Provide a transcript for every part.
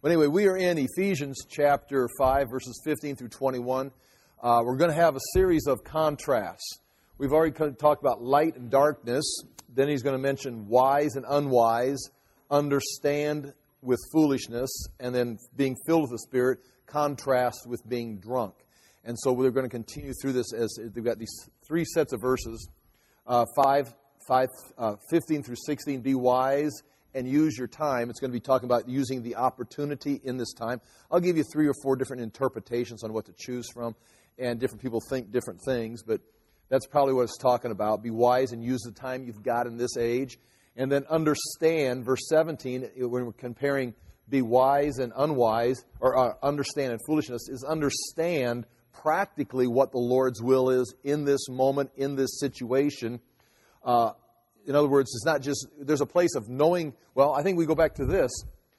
But anyway, we are in Ephesians chapter 5, verses 15 through 21. We're going to have a series of contrasts. We've already talked about light and darkness. Then he's going to mention wise and unwise, understand with foolishness, and then being filled with the Spirit, contrast with being drunk. And so we're going to continue through this as we've got these three sets of verses, 15 through 16, be wise and use your time. It's going to be talking about using the opportunity in this time. I'll give you 3 or 4 different interpretations on what to choose from, and different people think different things, but that's probably what it's talking about. Be wise and use the time you've got in this age. And then understand, verse 17, when we're comparing be wise and unwise, or understand and foolishness, is understand practically what the Lord's will is in this moment, in this situation. In other words, it's not just, there's a place of knowing, well, I think we go back to this.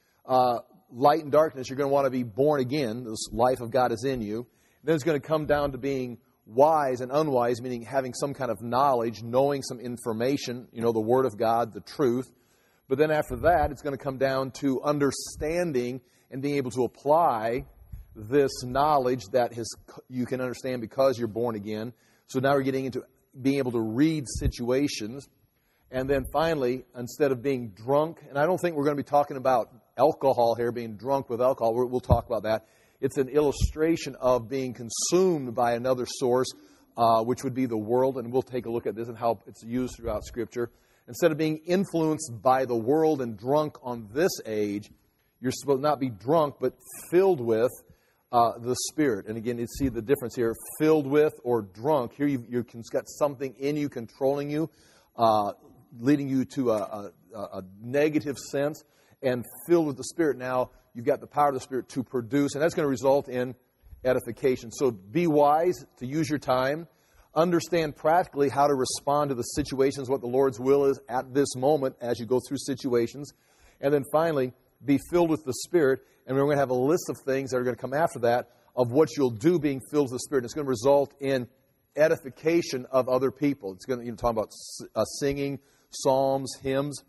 Light and darkness, you're going to want to be born again. This life of God is in you. Then it's going to come down to being wise and unwise, meaning having some kind of knowledge, knowing some information, the Word of God, the truth. But then after that, it's going to come down to understanding and being able to apply this knowledge that you can understand because you're born again. So now we're getting into being able to read situations. And then finally, instead of being drunk, and I don't think we're going to be talking about alcohol here, being drunk with alcohol. We'll talk about that. It's an illustration of being consumed by another source, which would be the world. And we'll take a look at this and how it's used throughout Scripture. Instead of being influenced by the world and drunk on this age, you're supposed to not be drunk, but filled with the Spirit. And again, you see the difference here. Filled with or drunk. Here you've got something in you controlling you, leading you to a negative sense. And filled with the Spirit now, you've got the power of the Spirit to produce. And that's going to result in edification. So be wise to use your time. Understand practically how to respond to the situations, what the Lord's will is at this moment as you go through situations. And then finally, be filled with the Spirit. And we're going to have a list of things that are going to come after that of what you'll do being filled with the Spirit. And it's going to result in edification of other people. It's going to talk about singing psalms, hymns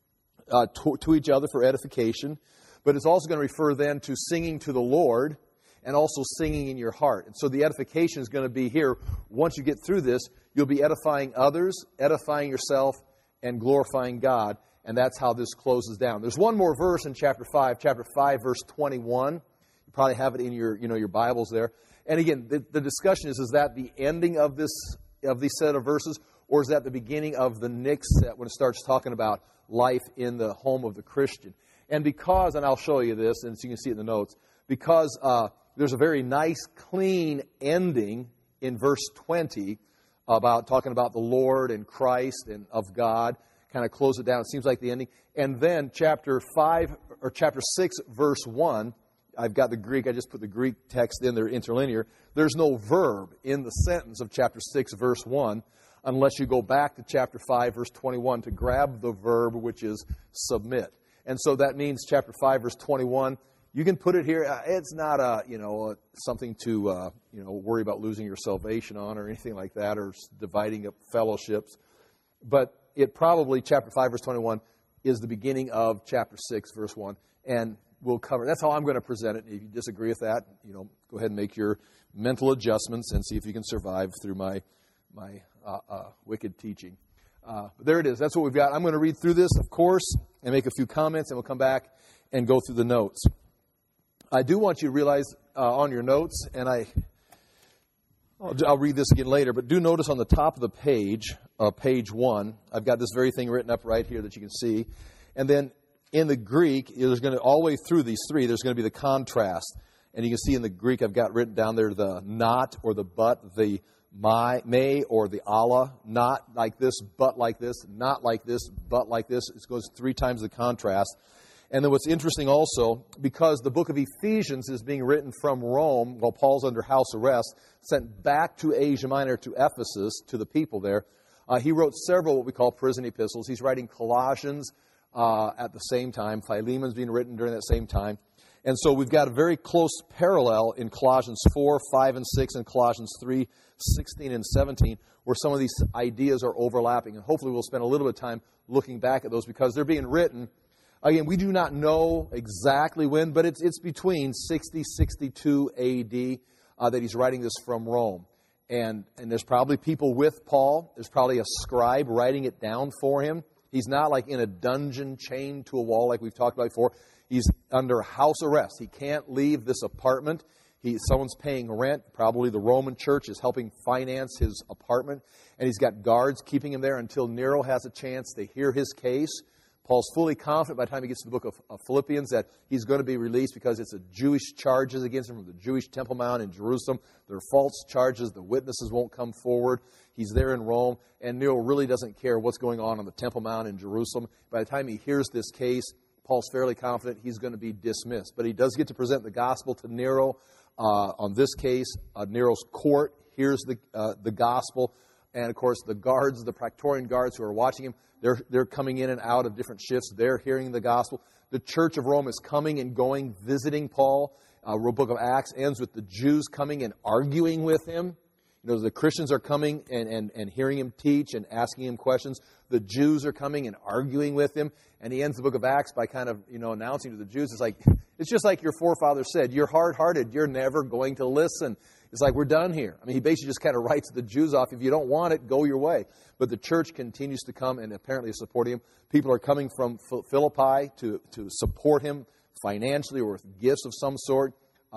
to each other for edification. But it's also going to refer then to singing to the Lord and also singing in your heart. And so the edification is going to be here. Once you get through this, you'll be edifying others, edifying yourself, and glorifying God. And that's how this closes down. There's one more verse in chapter 5, verse 21. You probably have it in your Bibles there. And again, the discussion is that the ending of this set of verses, or is that the beginning of the next set when it starts talking about life in the home of the Christian? And because, and I'll show you this, and so you can see it in the notes, because there's a very nice, clean ending in verse 20 about talking about the Lord and Christ and of God, kind of close it down. It seems like the ending. And then chapter 6, verse 1, I've got the Greek, I just put the Greek text in there, interlinear. There's no verb in the sentence of chapter 6, verse 1, unless you go back to chapter 5, verse 21 to grab the verb, which is submit. And so that means chapter 5, verse 21, you can put it here. It's not something to worry about losing your salvation on or anything like that, or dividing up fellowships. But it probably, chapter 5, verse 21, is the beginning of chapter 6, verse 1. And we'll cover. That's how I'm going to present it. If you disagree with that, go ahead and make your mental adjustments and see if you can survive through my wicked teaching. But there it is. That's what we've got. I'm going to read through this, of course, and make a few comments, and we'll come back and go through the notes. I do want you to realize on your notes, and I'll read this again later, but do notice on the top of the page, page 1, I've got this very thing written up right here that you can see. And then in the Greek, there's going to, all the way through these three, there's going to be the contrast. And you can see in the Greek, I've got written down there the not or the but, the may or the Allah, not like this, but like this, not like this, but like this. It goes 3 times the contrast. And then what's interesting also, because the book of Ephesians is being written from Rome while Paul's under house arrest, sent back to Asia Minor, to Ephesus, to the people there, he wrote several what we call prison epistles. He's writing Colossians at the same time. Philemon's being written during that same time. And so we've got a very close parallel in Colossians 4, 5, and 6, and Colossians 3, 16, and 17, where some of these ideas are overlapping. And hopefully we'll spend a little bit of time looking back at those because they're being written Again, we do not know exactly when, but it's between 60, 62 A.D. That he's writing this from Rome. And there's probably people with Paul. There's probably a scribe writing it down for him. He's not like in a dungeon chained to a wall like we've talked about before. He's under house arrest. He can't leave this apartment. Someone's paying rent. Probably the Roman church is helping finance his apartment. And he's got guards keeping him there until Nero has a chance to hear his case. Paul's fully confident by the time he gets to the book of Philippians that he's going to be released because it's a Jewish charges against him from the Jewish Temple Mount in Jerusalem. There are false charges. The witnesses won't come forward. He's there in Rome, and Nero really doesn't care what's going on the Temple Mount in Jerusalem. By the time he hears this case, Paul's fairly confident he's going to be dismissed. But he does get to present the gospel to Nero on this case. Nero's court hears the gospel. And, of course, the guards, the Praetorian guards who are watching him, they're coming in and out of different shifts. They're hearing the gospel. The Church of Rome is coming and going, visiting Paul. The book of Acts ends with the Jews coming and arguing with him. You know, the Christians are coming and hearing him teach and asking him questions. The Jews are coming and arguing with him. And he ends the book of Acts by kind of, announcing to the Jews, it's just like your forefathers said, you're hard-hearted. You're never going to listen. It's like, we're done here. I mean, he basically just kind of writes the Jews off. If you don't want it, go your way. But the church continues to come and apparently is supporting him. People are coming from Philippi to support him financially or with gifts of some sort.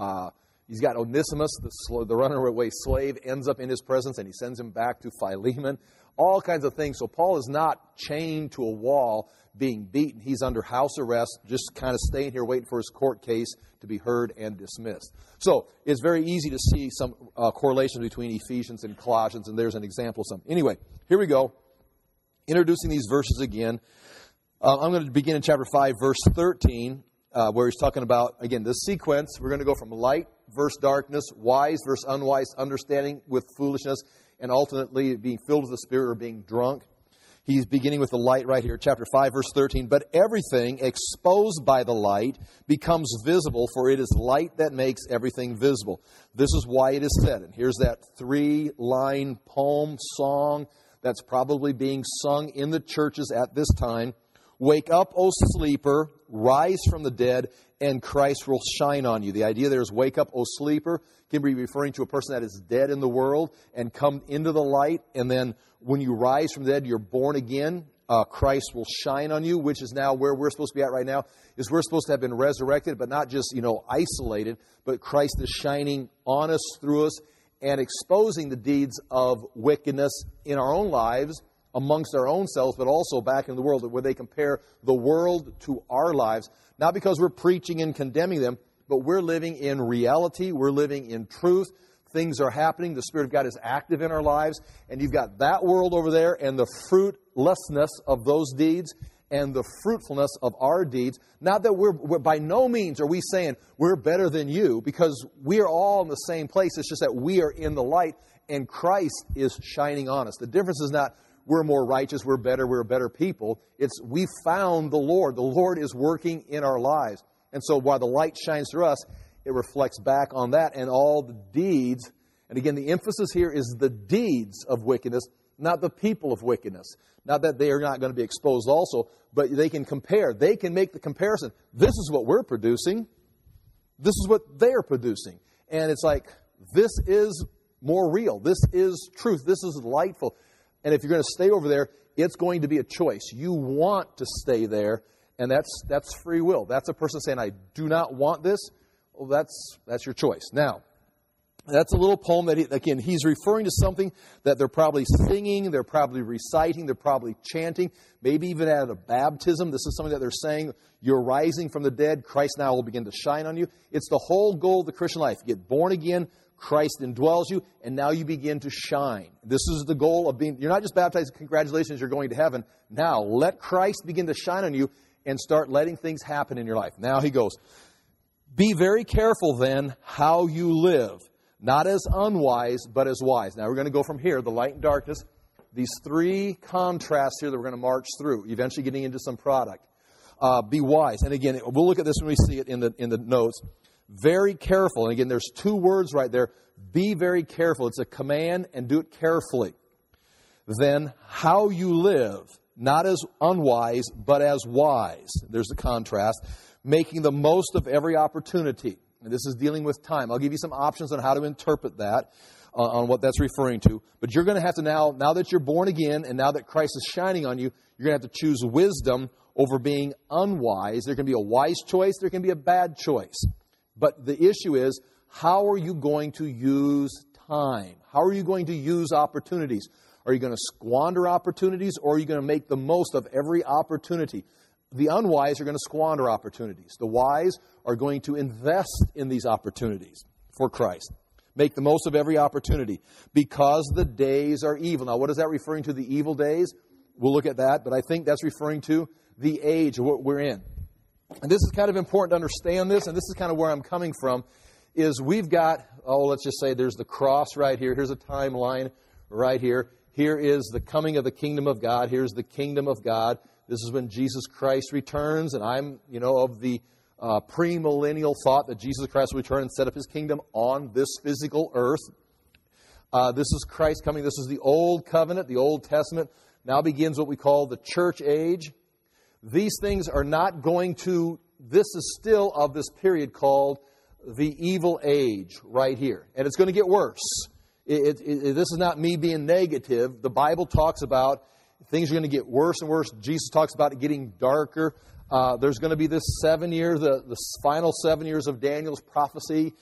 He's got Onesimus, the runaway slave, ends up in his presence, and he sends him back to Philemon. All kinds of things. So Paul is not chained to a wall being beaten. He's under house arrest, just kind of staying here waiting for his court case to be heard and dismissed. So it's very easy to see some correlations between Ephesians and Colossians, and there's an example of some. Anyway, here we go. Introducing these verses again. I'm going to begin in chapter 5, verse 13, where he's talking about, again, this sequence. We're going to go from light versus darkness, wise versus unwise, understanding with foolishness, and ultimately being filled with the Spirit or being drunk. He's beginning with the light right here, chapter 5, verse 13. But everything exposed by the light becomes visible, for it is light that makes everything visible. This is why it is said, and here's that 3-line poem song that's probably being sung in the churches at this time. Wake up, O sleeper, rise from the dead, and Christ will shine on you. The idea there is wake up, O sleeper, can be referring to a person that is dead in the world and come into the light. And then when you rise from the dead, you're born again. Christ will shine on you, which is now where we're supposed to be at right now, is we're supposed to have been resurrected, but not just, isolated, but Christ is shining on us, through us, and exposing the deeds of wickedness in our own lives, amongst our own selves, but also back in the world, where they compare the world to our lives, not because we're preaching and condemning them, but we're living in reality, we're living in truth. Things are happening, the Spirit of God is active in our lives, and you've got that world over there and the fruitlessness of those deeds and the fruitfulness of our deeds. Not that we're by no means are we saying we're better than you, because we are all in the same place. It's just that we are in the light and Christ is shining on us. The difference is not we're more righteous, we're a better people. It's we found the Lord. The Lord is working in our lives. And so while the light shines through us, it reflects back on that and all the deeds. And again, the emphasis here is the deeds of wickedness, not the people of wickedness. Not that they are not going to be exposed also, but they can compare. They can make the comparison. This is what we're producing. This is what they are producing. And it's like, this is more real. This is truth. This is delightful. And if you're going to stay over there, it's going to be a choice. You want to stay there, and that's free will. That's a person saying, I do not want this. Well, that's your choice. Now, that's a little poem that, he's referring to something that they're probably singing, they're probably reciting, they're probably chanting, maybe even at a baptism. This is something that they're saying, you're rising from the dead, Christ now will begin to shine on you. It's the whole goal of the Christian life. You get born again, Christ indwells you, and now you begin to shine. This is the goal of being, you're not just baptized, congratulations, you're going to heaven. Now, let Christ begin to shine on you and start letting things happen in your life. Now he goes, be very careful then how you live, not as unwise, but as wise. Now we're going to go from here, the light and darkness, these 3 contrasts here that we're going to march through, eventually getting into some product. Be wise. And again, we'll look at this when we see it in the notes. Very careful. And again, there's 2 words right there. Be very careful. It's a command, and do it carefully. Then how you live, not as unwise, but as wise. There's the contrast. Making the most of every opportunity. And this is dealing with time. I'll give you some options on how to interpret that, on what that's referring to. But you're going to have to now that you're born again and now that Christ is shining on you, you're going to have to choose wisdom over being unwise. There can be a wise choice. There can be a bad choice. But the issue is, how are you going to use time? How are you going to use opportunities? Are you going to squander opportunities, or are you going to make the most of every opportunity? The unwise are going to squander opportunities. The wise are going to invest in these opportunities for Christ. Make the most of every opportunity because the days are evil. Now, what is that referring to, the evil days? We'll look at that, but I think that's referring to the age of what we're in. And this is kind of important to understand this, and this is kind of where I'm coming from, is we've got, let's just say there's the cross right here. Here's a timeline right here. Here is the coming of the kingdom of God. Here's the kingdom of God. This is when Jesus Christ returns, and I'm, of the premillennial thought that Jesus Christ will return and set up His kingdom on this physical earth. This is Christ coming. This is the Old Covenant, the Old Testament. Now begins what we call the church age. These things are not going to, this is still of this period called the evil age right here. And it's going to get worse. This is not me being negative. The Bible talks about things are going to get worse and worse. Jesus talks about it getting darker. There's going to be this 7 years, the final 7 years of Daniel's prophecy.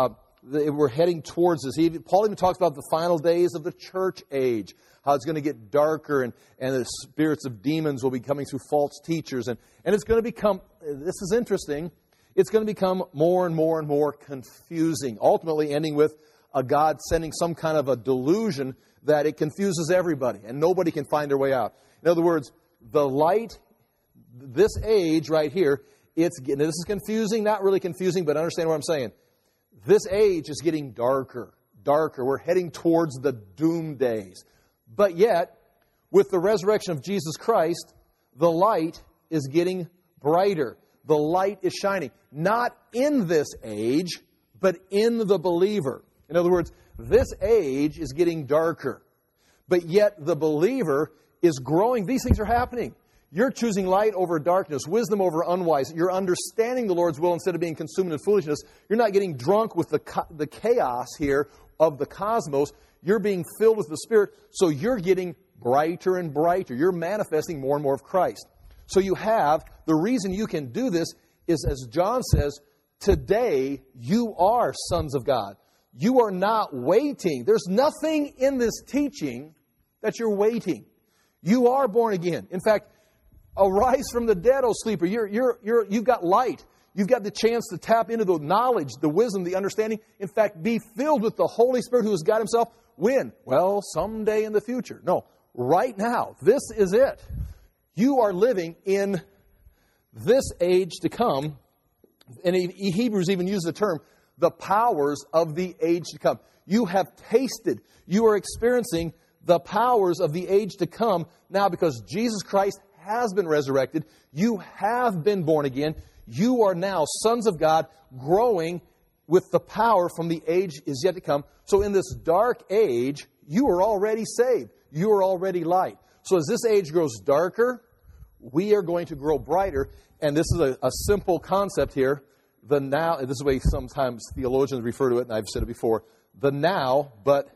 We're heading towards this. Paul even talks about the final days of the church age, how it's going to get darker, and the spirits of demons will be coming through false teachers. And it's going to become, this is interesting, it's going to become more and more and more confusing, ultimately ending with a God sending some kind of a delusion that it confuses everybody and nobody can find their way out. In other words, the light, this age right here, this is confusing, not really confusing, but understand what I'm saying. This age is getting darker. We're heading towards the doom days. But yet, with the resurrection of Jesus Christ, the light is getting brighter. The light is shining. Not in this age, but in the believer. In other words, this age is getting darker. But yet the believer is growing. These things are happening. You're choosing light over darkness, wisdom over unwise. You're understanding the Lord's will instead of being consumed in foolishness. You're not getting drunk with the chaos here of the cosmos. You're being filled with the Spirit, so you're getting brighter and brighter. You're manifesting more and more of Christ. So you have, the reason you can do this is, as John says, today you are sons of God. You are not waiting. There's nothing in this teaching that you're waiting. You are born again. In fact, arise from the dead, O sleeper. You've got light. You've got the chance to tap into the knowledge, the wisdom, the understanding. In fact, be filled with the Holy Spirit who is God Himself. When? Well, someday in the future. No, right now. This is it. You are living in this age to come. And Hebrews even use the term, the powers of the age to come. You have tasted, you are experiencing the powers of the age to come now because Jesus Christ has been resurrected. You have been born again. You are now sons of God growing with the power from the age is yet to come. So in this dark age, you are already saved. You are already light. So as this age grows darker, we are going to grow brighter. And this is a simple concept here. The now, this is the way sometimes theologians refer to it, and I've said it before, the now, but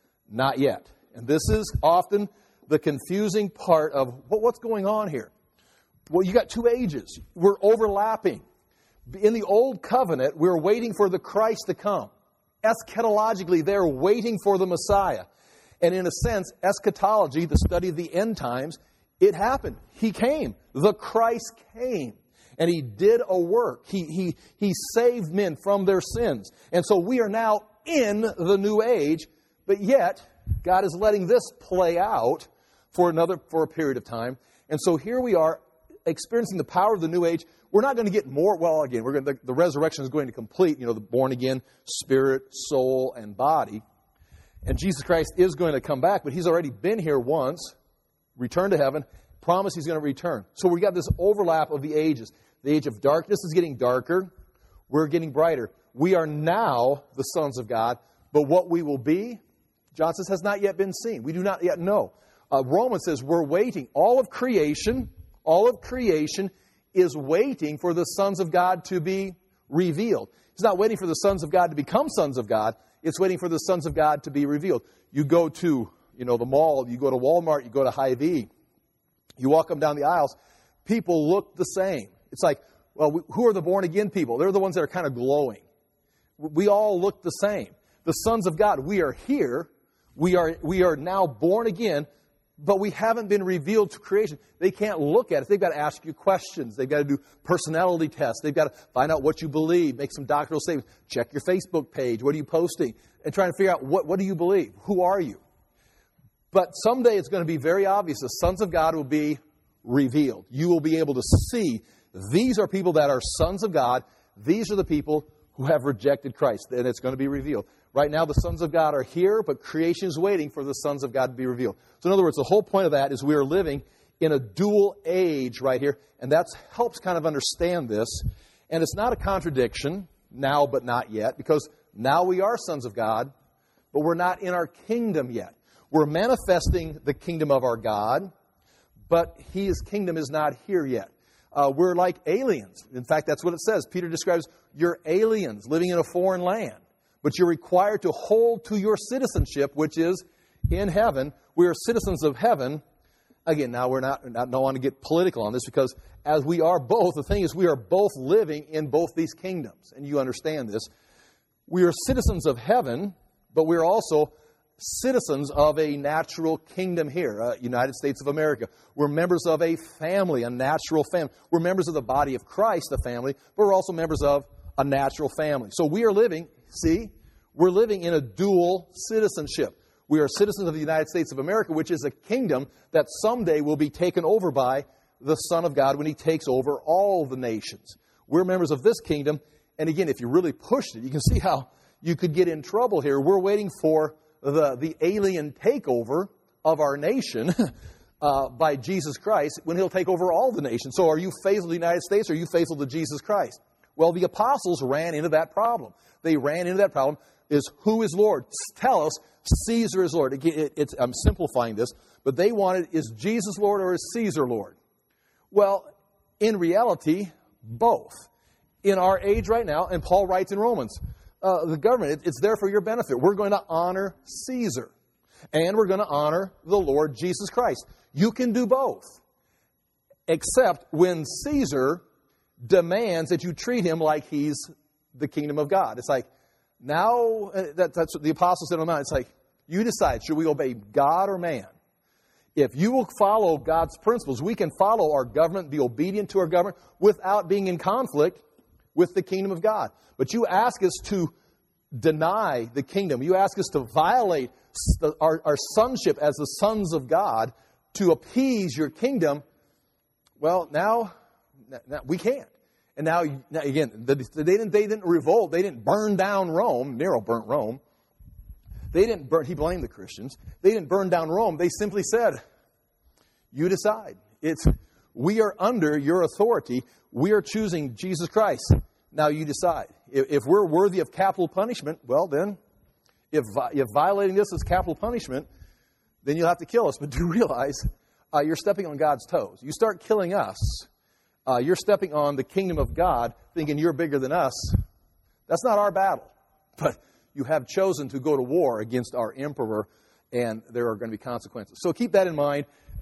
not yet. And this is often the confusing part of what's going on here. Well, you got two ages. We're overlapping. In the Old Covenant, we're waiting for the Christ to come. Eschatologically, they're waiting for the Messiah. And in a sense, eschatology, the study of the end times, it happened. He came. The Christ came. And He did a work. He saved men from their sins. And so we are now in the new age, but yet God is letting this play out for a period of time. And so here we are experiencing the power of the new age. We're not going to get more, well, again, the resurrection is going to complete, the born again spirit, soul, and body. And Jesus Christ is going to come back, but He's already been here once, returned to heaven, promised He's going to return. So we got this overlap of the ages. The age of darkness is getting darker. We're getting brighter. We are now the sons of God, but what we will be, John says, has not yet been seen. We do not yet know. Romans says we're waiting. All of creation is waiting for the sons of God to be revealed. It's not waiting for the sons of God to become sons of God. It's waiting for the sons of God to be revealed. You go to, the mall, you go to Walmart, you go to Hy-Vee, you walk them down the aisles, people look the same. It's like, well, who are the born-again people? They're the ones that are kind of glowing. We all look the same. The sons of God, we are here. We are now born again, but we haven't been revealed to creation. They can't look at it. They've got to ask you questions. They've got to do personality tests. They've got to find out what you believe, make some doctrinal statements, check your Facebook page. What are you posting? And trying to figure out what do you believe? Who are you? But someday it's going to be very obvious. The sons of God will be revealed. You will be able to see these are people that are sons of God. These are the people who have rejected Christ. And it's going to be revealed. Right now the sons of God are here, but creation is waiting for the sons of God to be revealed. So in other words, the whole point of that is we are living in a dual age right here. And that helps kind of understand this. And it's not a contradiction, now but not yet, because now we are sons of God, but we're not in our kingdom yet. We're manifesting the kingdom of our God, but His kingdom is not here yet. We're like aliens. In fact, that's what it says. Peter describes you're aliens living in a foreign land, but you're required to hold to your citizenship, which is in heaven. We are citizens of heaven. Again, now I don't want to get political on this because as we are both, the thing is we are both living in both these kingdoms, and you understand this. We are citizens of heaven, but we're also citizens of a natural kingdom here, United States of America. We're members of a family, a natural family. We're members of the body of Christ, a family, but we're also members of a natural family. So we are living, we're living in a dual citizenship. We are citizens of the United States of America, which is a kingdom that someday will be taken over by the Son of God when He takes over all the nations. We're members of this kingdom. And again, if you really pushed it, you can see how you could get in trouble here. We're waiting for the alien takeover of our nation by Jesus Christ when He'll take over all the nations. So are you faithful to the United States or are you faithful to Jesus Christ? Well, the apostles ran into that problem. They ran into that problem is who is Lord? Tell us Caesar is Lord. Again, I'm simplifying this, but they wanted, is Jesus Lord or is Caesar Lord? Well, in reality, both. In our age right now, and Paul writes in Romans, the government, it's there for your benefit. We're going to honor Caesar. And we're going to honor the Lord Jesus Christ. You can do both. Except when Caesar demands that you treat him like he's the kingdom of God. It's like, now, that's what the apostles said on the Mount. It's like, you decide, should we obey God or man? If you will follow God's principles, we can follow our government, be obedient to our government without being in conflict with the kingdom of God. But you ask us to deny the kingdom. You ask us to violate our sonship as the sons of God to appease your kingdom. Well, now we can't. And now again, they didn't revolt. They didn't burn down Rome. Nero burnt Rome. They didn't burn. He blamed the Christians. They didn't burn down Rome. They simply said, "You decide. We are under your authority. We are choosing Jesus Christ. Now you decide. If we're worthy of capital punishment, well then, if violating this is capital punishment, then you'll have to kill us. But do realize you're stepping on God's toes. You start killing us, you're stepping on the kingdom of God, thinking you're bigger than us. That's not our battle. But you have chosen to go to war against our emperor, and there are going to be consequences. So keep that in mind.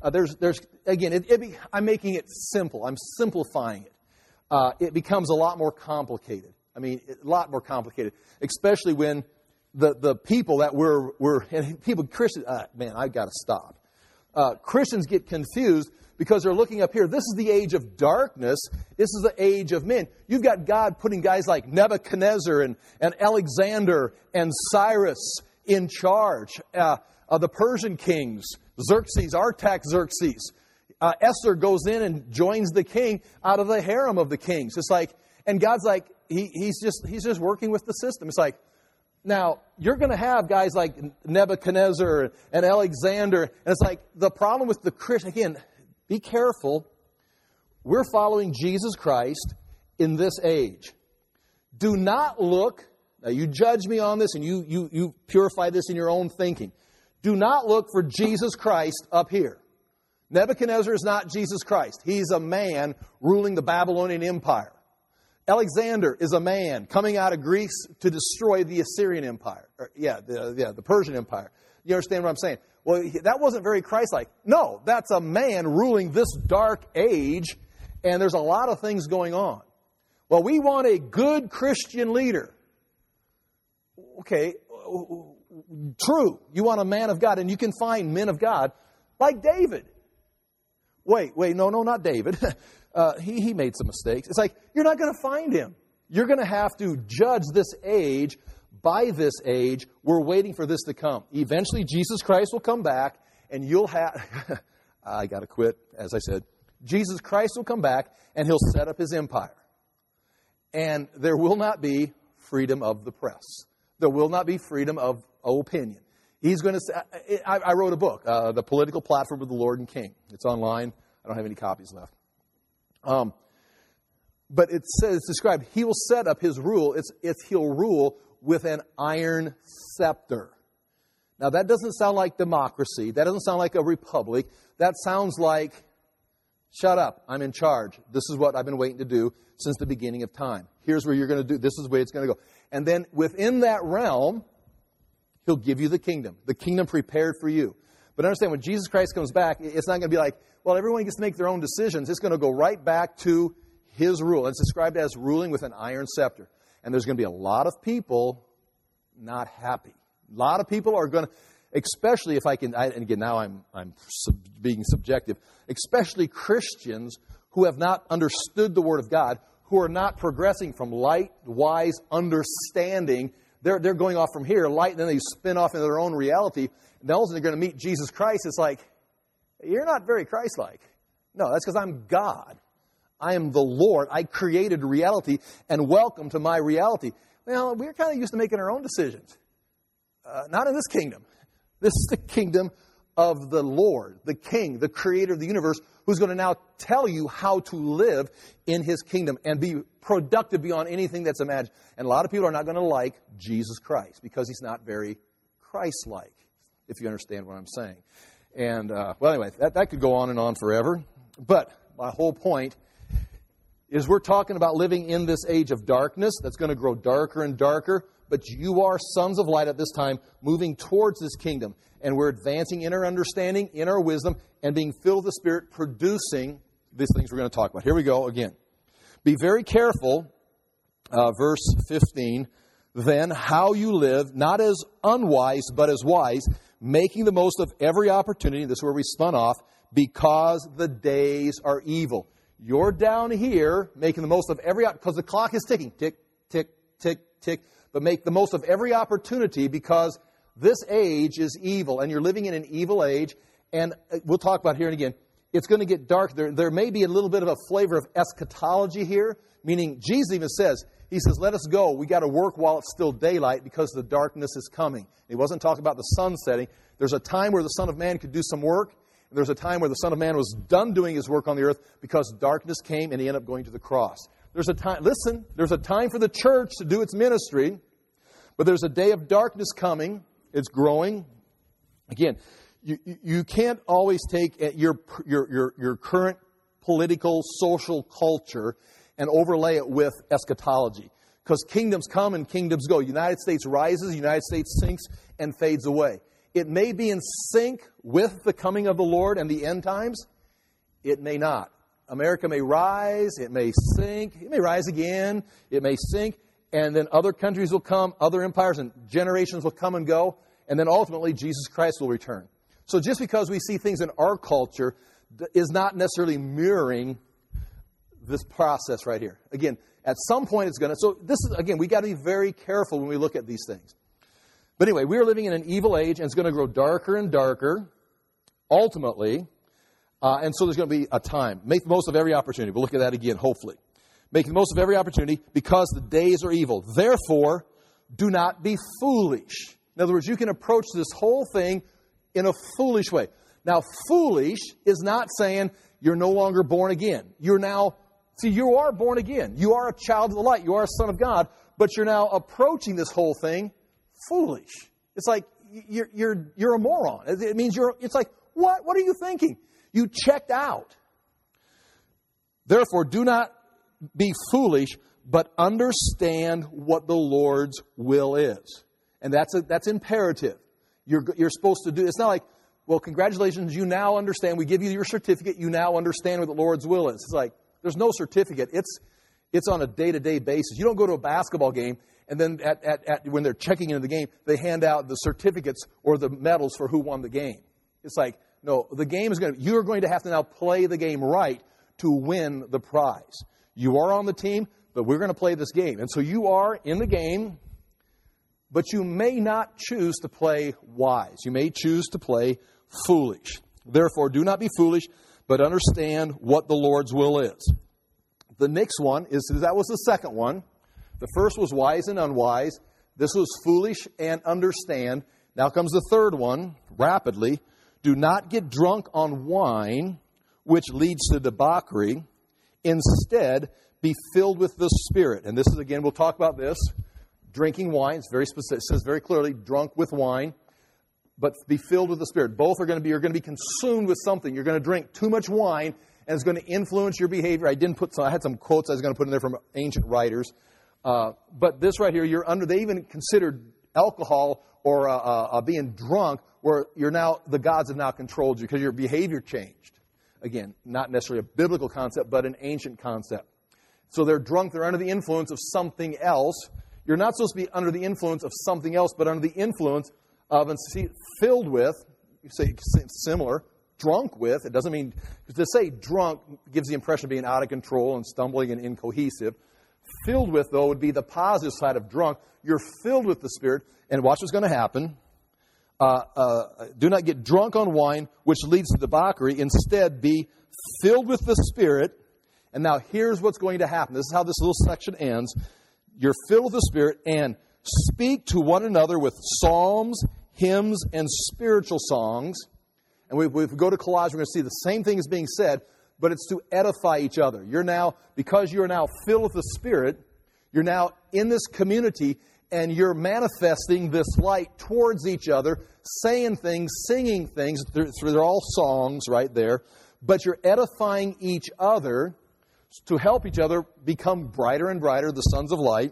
I'm making it simple. I'm simplifying it. It becomes a lot more complicated. I mean, a lot more complicated, especially when the people that Christians, I've got to stop. Christians get confused because they're looking up here. This is the age of darkness. This is the age of men. You've got God putting guys like Nebuchadnezzar and Alexander and Cyrus in charge. The Persian kings, Xerxes, Artaxerxes. Esther goes in and joins the king out of the harem of the kings. It's like, and God's like, he's just working with the system. It's like, now you're going to have guys like Nebuchadnezzar and Alexander, and it's like the problem with the Christian. Again, be careful. We're following Jesus Christ in this age. Do not look. Now you judge me on this, and you purify this in your own thinking. Do not look for Jesus Christ up here. Nebuchadnezzar is not Jesus Christ. He's a man ruling the Babylonian Empire. Alexander is a man coming out of Greece to destroy the Assyrian Empire. The Persian Empire. You understand what I'm saying? Well, that wasn't very Christ-like. No, that's a man ruling this dark age, and there's a lot of things going on. Well, we want a good Christian leader. Okay, true. You want a man of God, and you can find men of God like David. Wait, no, not David. He made some mistakes. It's like, you're not going to find him. You're going to have to judge this age by this age. We're waiting for this to come. Eventually, Jesus Christ will come back, and you'll have... I got to quit, as I said. Jesus Christ will come back, and he'll set up his empire. And there will not be freedom of the press. There will not be freedom of opinion. He's going to say... I wrote a book, The Political Platform of the Lord and King. It's online. I don't have any copies left. But it says, it's described, he will set up his rule. He'll rule with an iron scepter. Now, that doesn't sound like democracy. That doesn't sound like a republic. That sounds like, shut up, I'm in charge. This is what I've been waiting to do since the beginning of time. Here's where you're going to do. This is the way it's going to go. And then within that realm, he'll give you the kingdom prepared for you. But understand, when Jesus Christ comes back, it's not going to be like, well, everyone gets to make their own decisions. It's going to go right back to his rule. It's described as ruling with an iron scepter. And there's going to be a lot of people not happy. A lot of people are going to, especially if I can, and again, now I'm being subjective, especially Christians who have not understood the Word of God, who are not progressing from light, wise, understanding. They're going off from here, light, and then they spin off into their own reality. And then they're going to meet Jesus Christ. It's like, you're not very Christ-like. No, that's because I'm God. I am the Lord. I created reality, and welcome to my reality. Well, we're kind of used to making our own decisions. Not in this kingdom. This is the kingdom of the Lord, the King, the creator of the universe, who's going to now tell you how to live in his kingdom and be productive beyond anything that's imagined. And a lot of people are not going to like Jesus Christ because he's not very Christ-like, if you understand what I'm saying. And, well, anyway, that could go on and on forever. But my whole point is we're talking about living in this age of darkness that's going to grow darker and darker. But you are sons of light at this time, moving towards this kingdom. And we're advancing in our understanding, in our wisdom, and being filled with the Spirit, producing these things we're going to talk about. Here we go again. Be very careful, verse 15, then how you live, not as unwise, but as wise, making the most of every opportunity. This is where we spun off, because the days are evil. You're down here making the most of every, because the clock is ticking. Tick, tick, tick, tick. But make the most of every opportunity because this age is evil and you're living in an evil age. And we'll talk about here and again. It's going to get dark. There may be a little bit of a flavor of eschatology here, meaning Jesus even says, he says, let us go. We got to work while it's still daylight because the darkness is coming. He wasn't talking about the sun setting. There's a time where the Son of Man could do some work. And there's a time where the Son of Man was done doing his work on the earth because darkness came and he ended up going to the cross. There's a time, listen, there's a time for the church to do its ministry, but there's a day of darkness coming. It's growing. Again, you can't always take your current political, social culture and overlay it with eschatology. Because kingdoms come and kingdoms go. United States rises, United States sinks and fades away. It may be in sync with the coming of the Lord and the end times. It may not. America may rise, it may sink, it may rise again, it may sink, and then other countries will come, other empires and generations will come and go, and then ultimately Jesus Christ will return. So just because we see things in our culture is not necessarily mirroring this process right here. Again, at some point it's going to... So this is, again, we got to be very careful when we look at these things. But anyway, we are living in an evil age, and it's going to grow darker and darker, ultimately. And so there's going to be a time. Make the most of every opportunity. We'll look at that again, hopefully. Make the most of every opportunity because the days are evil. Therefore, do not be foolish. In other words, you can approach this whole thing in a foolish way. Now, foolish is not saying you're no longer born again. You're now, see, you are born again. You are a child of the light. You are a son of God. But you're now approaching this whole thing foolish. It's like you're a moron. It means it's like, what are you thinking? You checked out. Therefore, do not be foolish, but understand what the Lord's will is. And that's imperative. You're supposed to do. It's not like, well, congratulations, you now understand. We give you your certificate. You now understand what the Lord's will is. It's like, there's no certificate. It's on a day-to-day basis. You don't go to a basketball game and then when they're checking into the game, they hand out the certificates or the medals for who won the game. It's like, no, the game is you're going to have to now play the game right to win the prize. You are on the team, but we're going to play this game. And so you are in the game, but you may not choose to play wise. You may choose to play foolish. Therefore, do not be foolish, but understand what the Lord's will is. The next one that was the second one. The first was wise and unwise. This was foolish and understand. Now comes the third one, rapidly. Do not get drunk on wine, which leads to debauchery. Instead, be filled with the Spirit. And this is, again, we'll talk about this. Drinking wine, it's very specific. It says very clearly, drunk with wine, but be filled with the Spirit. Both you're going to be consumed with something. You're going to drink too much wine, and it's going to influence your behavior. I had some quotes I was going to put in there from ancient writers. But this right here, they even considered alcohol or being drunk, where the gods have now controlled you because your behavior changed. Again, not necessarily a biblical concept, but an ancient concept. So they're drunk, they're under the influence of something else. You're not supposed to be under the influence of something else, but under the influence of, and filled with, you say similar, drunk with. It doesn't mean, to say drunk gives the impression of being out of control and stumbling and incohesive. Filled with, though, would be the positive side of drunk. You're filled with the Spirit, and watch what's going to happen. Do not get drunk on wine, which leads to debauchery. Instead, be filled with the Spirit. And now here's what's going to happen. This is how this little section ends. You're filled with the Spirit, and speak to one another with psalms, hymns, and spiritual songs. And if we go to Colossians, we're going to see the same thing is being said, but it's to edify each other. Because you're now filled with the Spirit, you're now in this community, and you're manifesting this light towards each other, saying things, singing things. They're all songs right there. But you're edifying each other to help each other become brighter and brighter, the sons of light.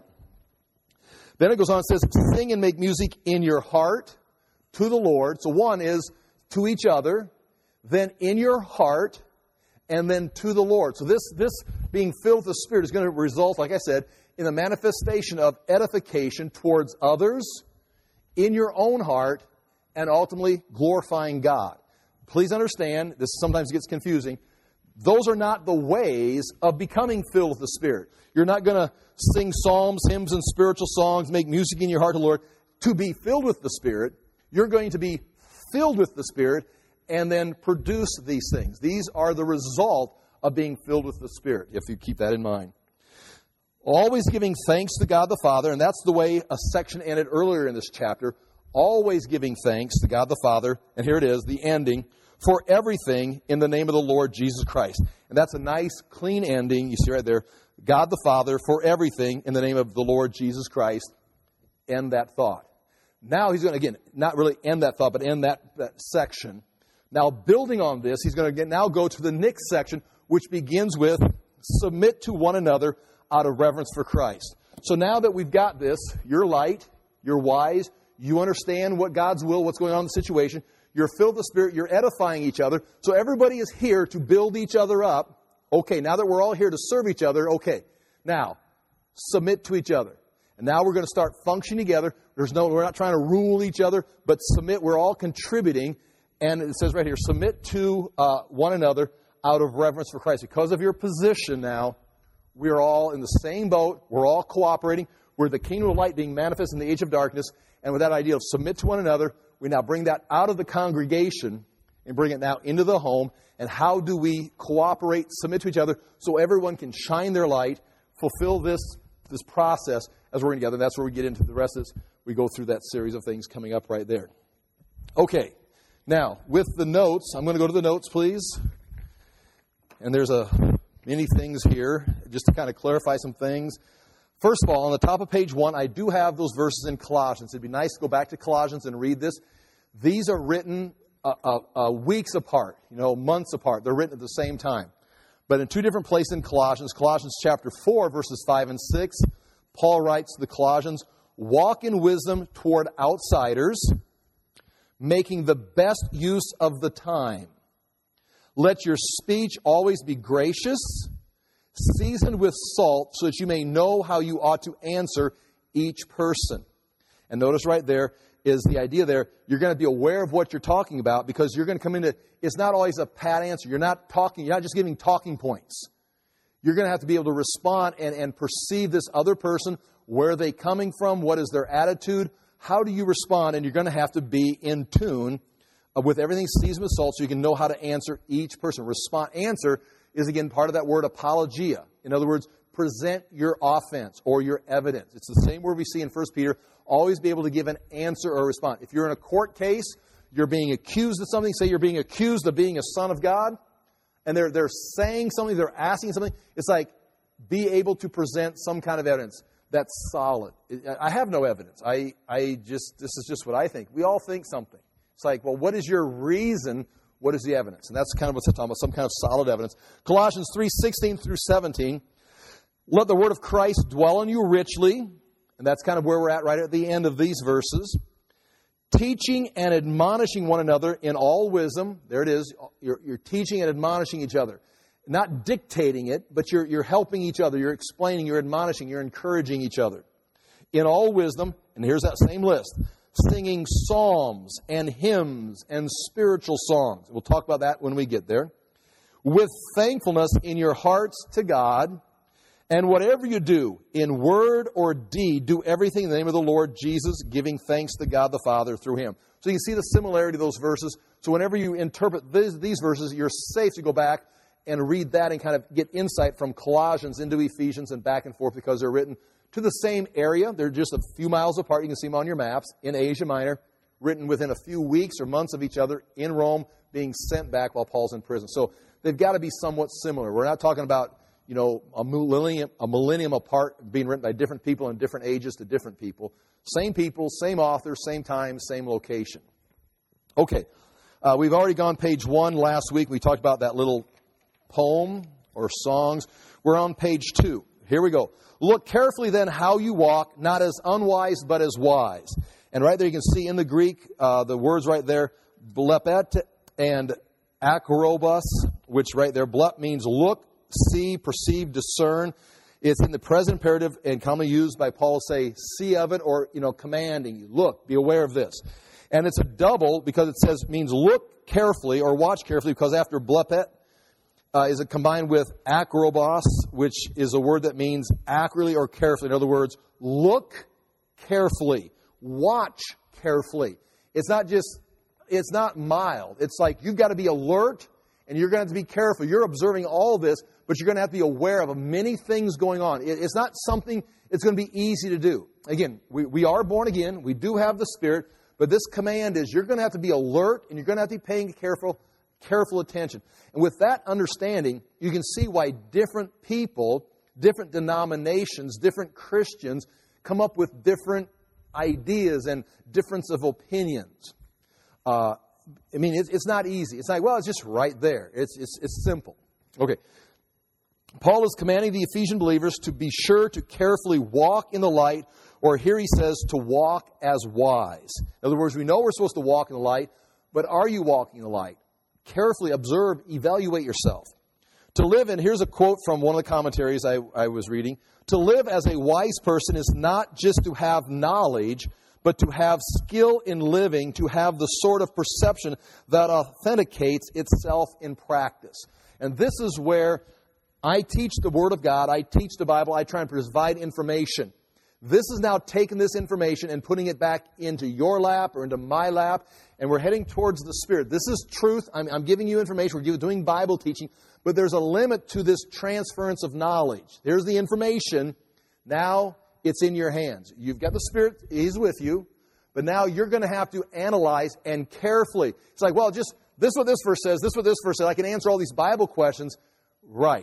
Then it goes on and says, sing and make music in your heart to the Lord. So one is to each other, then in your heart, and then to the Lord. So this being filled with the Spirit is going to result, like I said, in the manifestation of edification towards others, in your own heart, and ultimately glorifying God. Please understand, this sometimes gets confusing. Those are not the ways of becoming filled with the Spirit. You're not going to sing psalms, hymns, and spiritual songs, make music in your heart to the Lord. To be filled with the Spirit, you're going to be filled with the Spirit and then produce these things. These are the result of being filled with the Spirit, if you keep that in mind. Always giving thanks to God the Father, and that's the way a section ended earlier in this chapter. Always giving thanks to God the Father, and here it is, the ending, for everything in the name of the Lord Jesus Christ. And that's a nice, clean ending. You see right there, God the Father, for everything in the name of the Lord Jesus Christ. End that thought. Now he's going to, again, not really end that thought, but end that section. Now, building on this, he's going to now go to the next section, which begins with, submit to one another out of reverence for Christ. So now that we've got this, you're light, you're wise, you understand what God's will, what's going on in the situation, you're filled with the Spirit, you're edifying each other. So everybody is here to build each other up. Okay, now that we're all here to serve each other, okay, now, submit to each other. And now we're going to start functioning together. We're not trying to rule each other, but submit, we're all contributing. And it says right here, submit to one another out of reverence for Christ. Because of your position now, we're all in the same boat. We're all cooperating. We're the kingdom of light being manifest in the age of darkness. And with that idea of submit to one another, we now bring that out of the congregation and bring it now into the home. And how do we cooperate, submit to each other, so everyone can shine their light, fulfill this process as we're together. And that's where we get into the rest of this. We go through that series of things coming up right there. Okay. Now, with the notes, I'm going to go to the notes, please. And there's many things here, just to kind of clarify some things. First of all, on the top of page 1, I do have those verses in Colossians. It'd be nice to go back to Colossians and read this. These are written weeks apart, months apart. They're written at the same time. But in two different places in Colossians, Colossians chapter 4, verses 5 and 6, Paul writes to the Colossians, walk in wisdom toward outsiders, making the best use of the time. Let your speech always be gracious, seasoned with salt, so that you may know how you ought to answer each person. And notice right there is the idea there, you're going to be aware of what you're talking about because you're going to come into, it's not always a pat answer. You're not just giving talking points. You're going to have to be able to respond and perceive this other person. Where are they coming from? What is their attitude? How do you respond? And you're going to have to be in tune with everything seasoned with salt so you can know how to answer each person. Answer is, again, part of that word apologia. In other words, present your offense or your evidence. It's the same word we see in 1 Peter. Always be able to give an answer or a response. If you're in a court case, you're being accused of something. Say you're being accused of being a son of God. And they're saying something, they're asking something. It's like, be able to present some kind of evidence that's solid. I have no evidence. This is just what I think. We all think something. It's like, well, what is your reason? What is the evidence? And that's kind of what's talking about, some kind of solid evidence. Colossians 3:16 through 17. Let the word of Christ dwell in you richly. And that's kind of where we're at right at the end of these verses. Teaching and admonishing one another in all wisdom. There it is. You're teaching and admonishing each other. Not dictating it, but you're helping each other. You're explaining, you're admonishing, you're encouraging each other. In all wisdom, and here's that same list, singing psalms and hymns and spiritual songs. We'll talk about that when we get there. With thankfulness in your hearts to God, and whatever you do, in word or deed, do everything in the name of the Lord Jesus, giving thanks to God the Father through Him. So you can see the similarity of those verses. So whenever you interpret these verses, you're safe to go back and read that and kind of get insight from Colossians into Ephesians and back and forth because they're written to the same area. They're just a few miles apart. You can see them on your maps in Asia Minor, written within a few weeks or months of each other in Rome, being sent back while Paul's in prison. So they've got to be somewhat similar. We're not talking about a millennium apart, being written by different people in different ages to different people. Same people, same author, same time, same location. Okay, we've already gone page 1 last week. We talked about that little poem or songs. We're on page 2. Here we go. Look carefully then how you walk, not as unwise, but as wise. And right there you can see in the Greek, the words right there, blepet and akrobos, which right there, blep means look, see, perceive, discern. It's in the present imperative and commonly used by Paul to say, see of it, or, commanding you. Look, be aware of this. And it's a double because it means look carefully or watch carefully, because after blepet is it combined with akrobos, which is a word that means accurately or carefully. In other words, look carefully, watch carefully. It's not mild. It's like you've got to be alert and you're going to have to be careful. You're observing all this, but you're going to have to be aware of many things going on. It's not something it's going to be easy to do. Again, we are born again. We do have the Spirit. But this command is you're going to have to be alert and you're going to have to be paying careful attention. And with that understanding, you can see why different people, different denominations, different Christians come up with different ideas and difference of opinions. It's not easy. It's like, well, it's just right there. It's simple. Okay. Paul is commanding the Ephesian believers to be sure to carefully walk in the light, or here he says to walk as wise. In other words, we know we're supposed to walk in the light, but are you walking in the light? Carefully observe, evaluate yourself. To live, and here's a quote from one of the commentaries I was reading, to live as a wise person is not just to have knowledge, but to have skill in living, to have the sort of perception that authenticates itself in practice. And this is where I teach the Word of God, I teach the Bible, I try and provide information. This is now taking this information and putting it back into your lap or into my lap, and we're heading towards the Spirit. This is truth. I'm giving you information. We're doing Bible teaching, but there's a limit to this transference of knowledge. Here's the information. Now it's in your hands. You've got the Spirit. He's with you. But now you're going to have to analyze and carefully. It's like, well, just this is what this verse says, this is what this verse says. I can answer all these Bible questions. Right.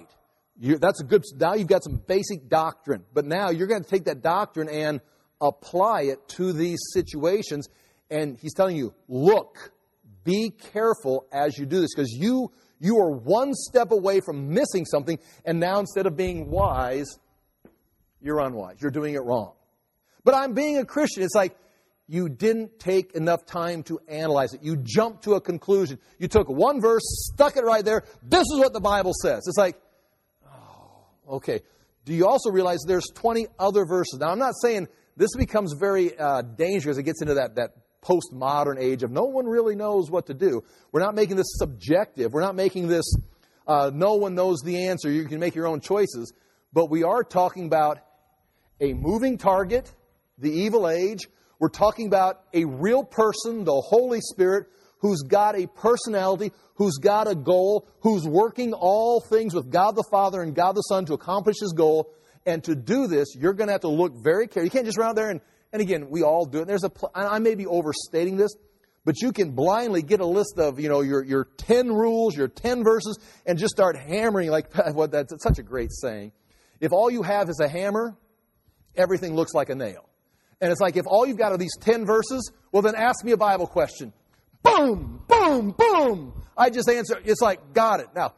Now you've got some basic doctrine. But now you're going to take that doctrine and apply it to these situations. And he's telling you, look, be careful as you do this, because you are one step away from missing something, and now instead of being wise, you're unwise. You're doing it wrong. But I'm being a Christian. It's like you didn't take enough time to analyze it. You jumped to a conclusion. You took one verse, stuck it right there. This is what the Bible says. It's like, oh, okay. Do you also realize there's 20 other verses? Now, I'm not saying this becomes very dangerous. It gets into that postmodern age of no one really knows what to do. We're not making this subjective. We're not making this no one knows the answer. You can make your own choices. But we are talking about a moving target, the evil age. We're talking about a real person, the Holy Spirit, who's got a personality, who's got a goal, who's working all things with God the Father and God the Son to accomplish His goal. And to do this, you're going to have to look very carefully. You can't just run out there and again, we all do it. I may be overstating this, but you can blindly get a list of, your 10 rules, your 10 verses, and just start hammering like that's such a great saying. If all you have is a hammer, everything looks like a nail. And it's like, if all you've got are these 10 verses, well, then ask me a Bible question. Boom, boom, boom. I just answer. It's like, got it. Now,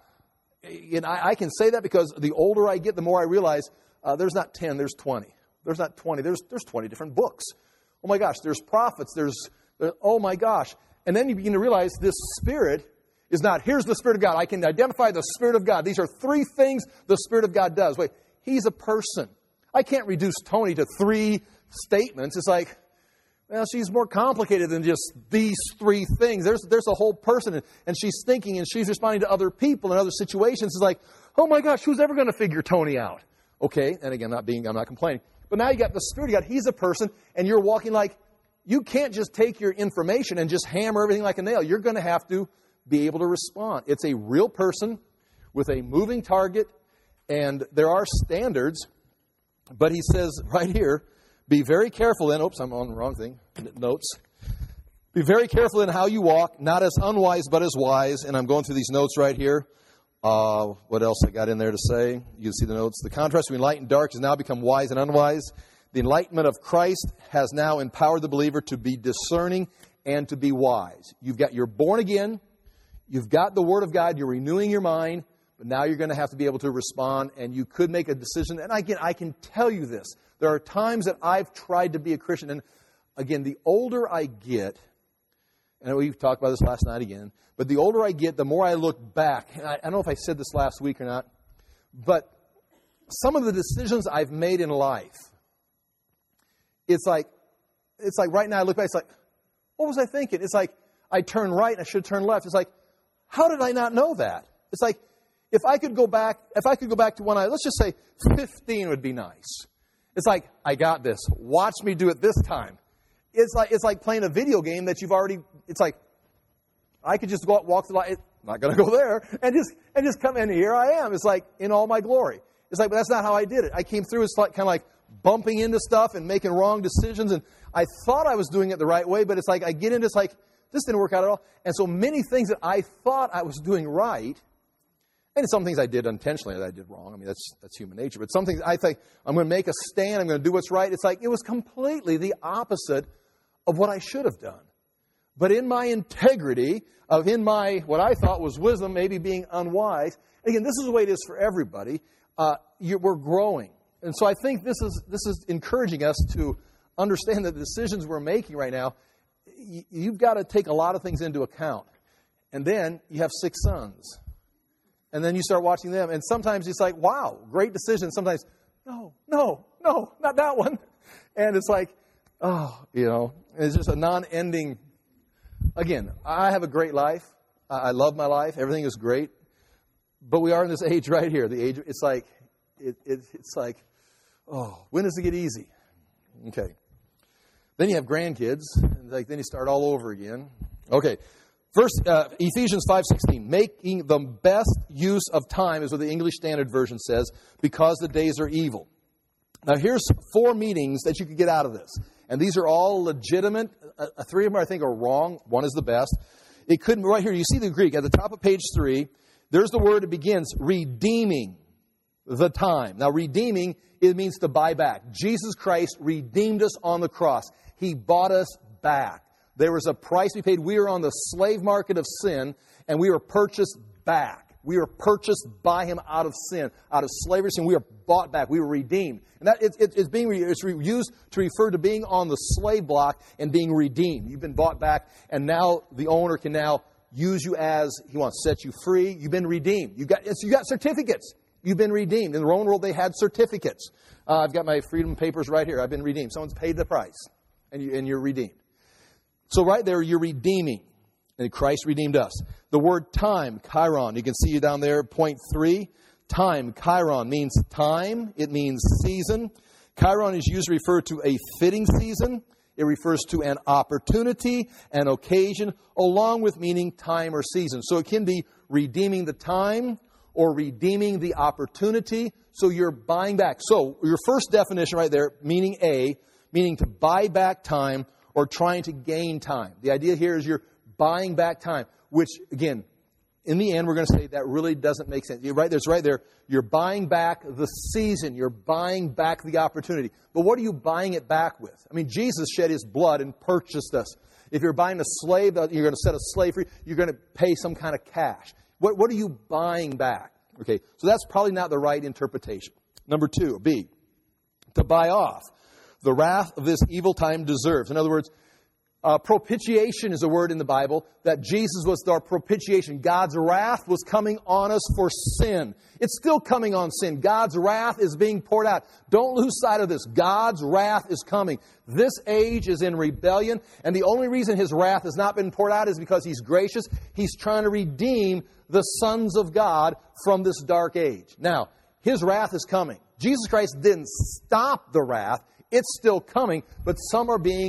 I can say that because the older I get, the more I realize there's not 10, there's 20. There's not 20. There's 20 different books. Oh my gosh, there's prophets. Oh my gosh. And then you begin to realize this Spirit is not, here's the Spirit of God. I can identify the Spirit of God. These are 3 things the Spirit of God does. Wait, He's a person. I can't reduce Tony to 3 statements. It's like, well, she's more complicated than just these 3 things. There's a whole person, and she's thinking, and she's responding to other people and other situations. It's like, oh my gosh, who's ever going to figure Tony out? Okay, and again, I'm not complaining. But now you got the Spirit of God. He's a person, and you're walking like, you can't just take your information and just hammer everything like a nail. You're going to have to be able to respond. It's a real person with a moving target, and there are standards. But he says right here, be very careful in, oops, I'm on the wrong thing, notes. Be very careful in how you walk, not as unwise, but as wise. And I'm going through these notes right here. What else I got in there to say? You can see the notes. The contrast between light and dark has now become wise and unwise. The enlightenment of Christ has now empowered the believer to be discerning and to be wise. You're born again. You've got the Word of God. You're renewing your mind. But now you're going to have to be able to respond, and you could make a decision. And again, I can tell you this. There are times that I've tried to be a Christian. And again, the older I get, and we've talked about this last night again, but the older I get, the more I look back. And I don't know if I said this last week or not, but some of the decisions I've made in life, it's like right now I look back, it's like, what was I thinking? It's like I turned right and I should turn left. It's like, how did I not know that? It's like, if I could go back to when let's just say 15 would be nice. It's like, I got this. Watch me do it this time. It's like playing a video game that you've already, it's like, I could just go out, walk the line, not going to go there, and just come in, here I am. It's like, in all my glory. It's like, but that's not how I did it. I came through, it's like kind of like bumping into stuff and making wrong decisions, and I thought I was doing it the right way, but it's like, I get into, it's like, this didn't work out at all. And so many things that I thought I was doing right, and some things I did unintentionally that I did wrong. I mean, that's human nature. But some things I think, I'm going to make a stand, I'm going to do what's right. It's like, it was completely the opposite of what I should have done. But in my integrity, in my, what I thought was wisdom, maybe being unwise, again, this is the way it is for everybody, we're growing. And so I think this is encouraging us to understand that the decisions we're making right now, you've got to take a lot of things into account. And then you have 6 sons. And then you start watching them. And sometimes it's like, wow, great decision. Sometimes, no, not that one. And it's like, it's just a non-ending. Again, I have a great life. I love my life. Everything is great. But we are in this age right here. The age, it's like, when does it get easy? Okay. Then you have grandkids. And then you start all over again. Okay. First, Ephesians 5:16, making the best use of time is what the English Standard Version says, because the days are evil. Now, here's 4 meanings that you could get out of this. And these are all legitimate. 3 of them, I think, are wrong. 1 is the best. It could, right here, you see the Greek. At the top of page 3, there's the word that begins, redeeming. the time. Now, redeeming, it means to buy back. Jesus Christ redeemed us on the cross. He bought us back. There was a price we paid. We were on the slave market of sin, and we were purchased back. We were purchased by Him out of sin, out of slavery sin. We were bought back. We were redeemed. And that it's used to refer to being on the slave block and being redeemed. You've been bought back, and now the owner can now use you as He wants to set you free. You've been redeemed. You got certificates. You've been redeemed. In the Roman world, they had certificates. I've got my freedom papers right here. I've been redeemed. Someone's paid the price, and you're redeemed. So right there, you're redeeming. And Christ redeemed us. The word time, kairon, you can see it down there, point 3. Time, kairon, means time. It means season. Kairon is used to refer to a fitting season. It refers to an opportunity, an occasion, along with meaning time or season. So it can be redeeming the time or redeeming the opportunity. So you're buying back. So your first definition right there, meaning to buy back time or trying to gain time. The idea here is you're buying back time, which, again, in the end, we're going to say that really doesn't make sense. You're right there. You're buying back the season. You're buying back the opportunity. But what are you buying it back with? I mean, Jesus shed His blood and purchased us. If you're buying a slave, you're going to set a slave free, you're going to pay some kind of cash. What are you buying back? Okay, so that's probably not the right interpretation. Number 2, B, to buy off. The wrath of this evil time deserves. In other words, propitiation is a word in the Bible, that Jesus was our propitiation. God's wrath was coming on us for sin. It's still coming on sin. God's wrath is being poured out. Don't lose sight of this. God's wrath is coming. This age is in rebellion, and the only reason His wrath has not been poured out is because He's gracious. He's trying to redeem the sons of God from this dark age. Now, His wrath is coming. Jesus Christ didn't stop the wrath. It's still coming, but some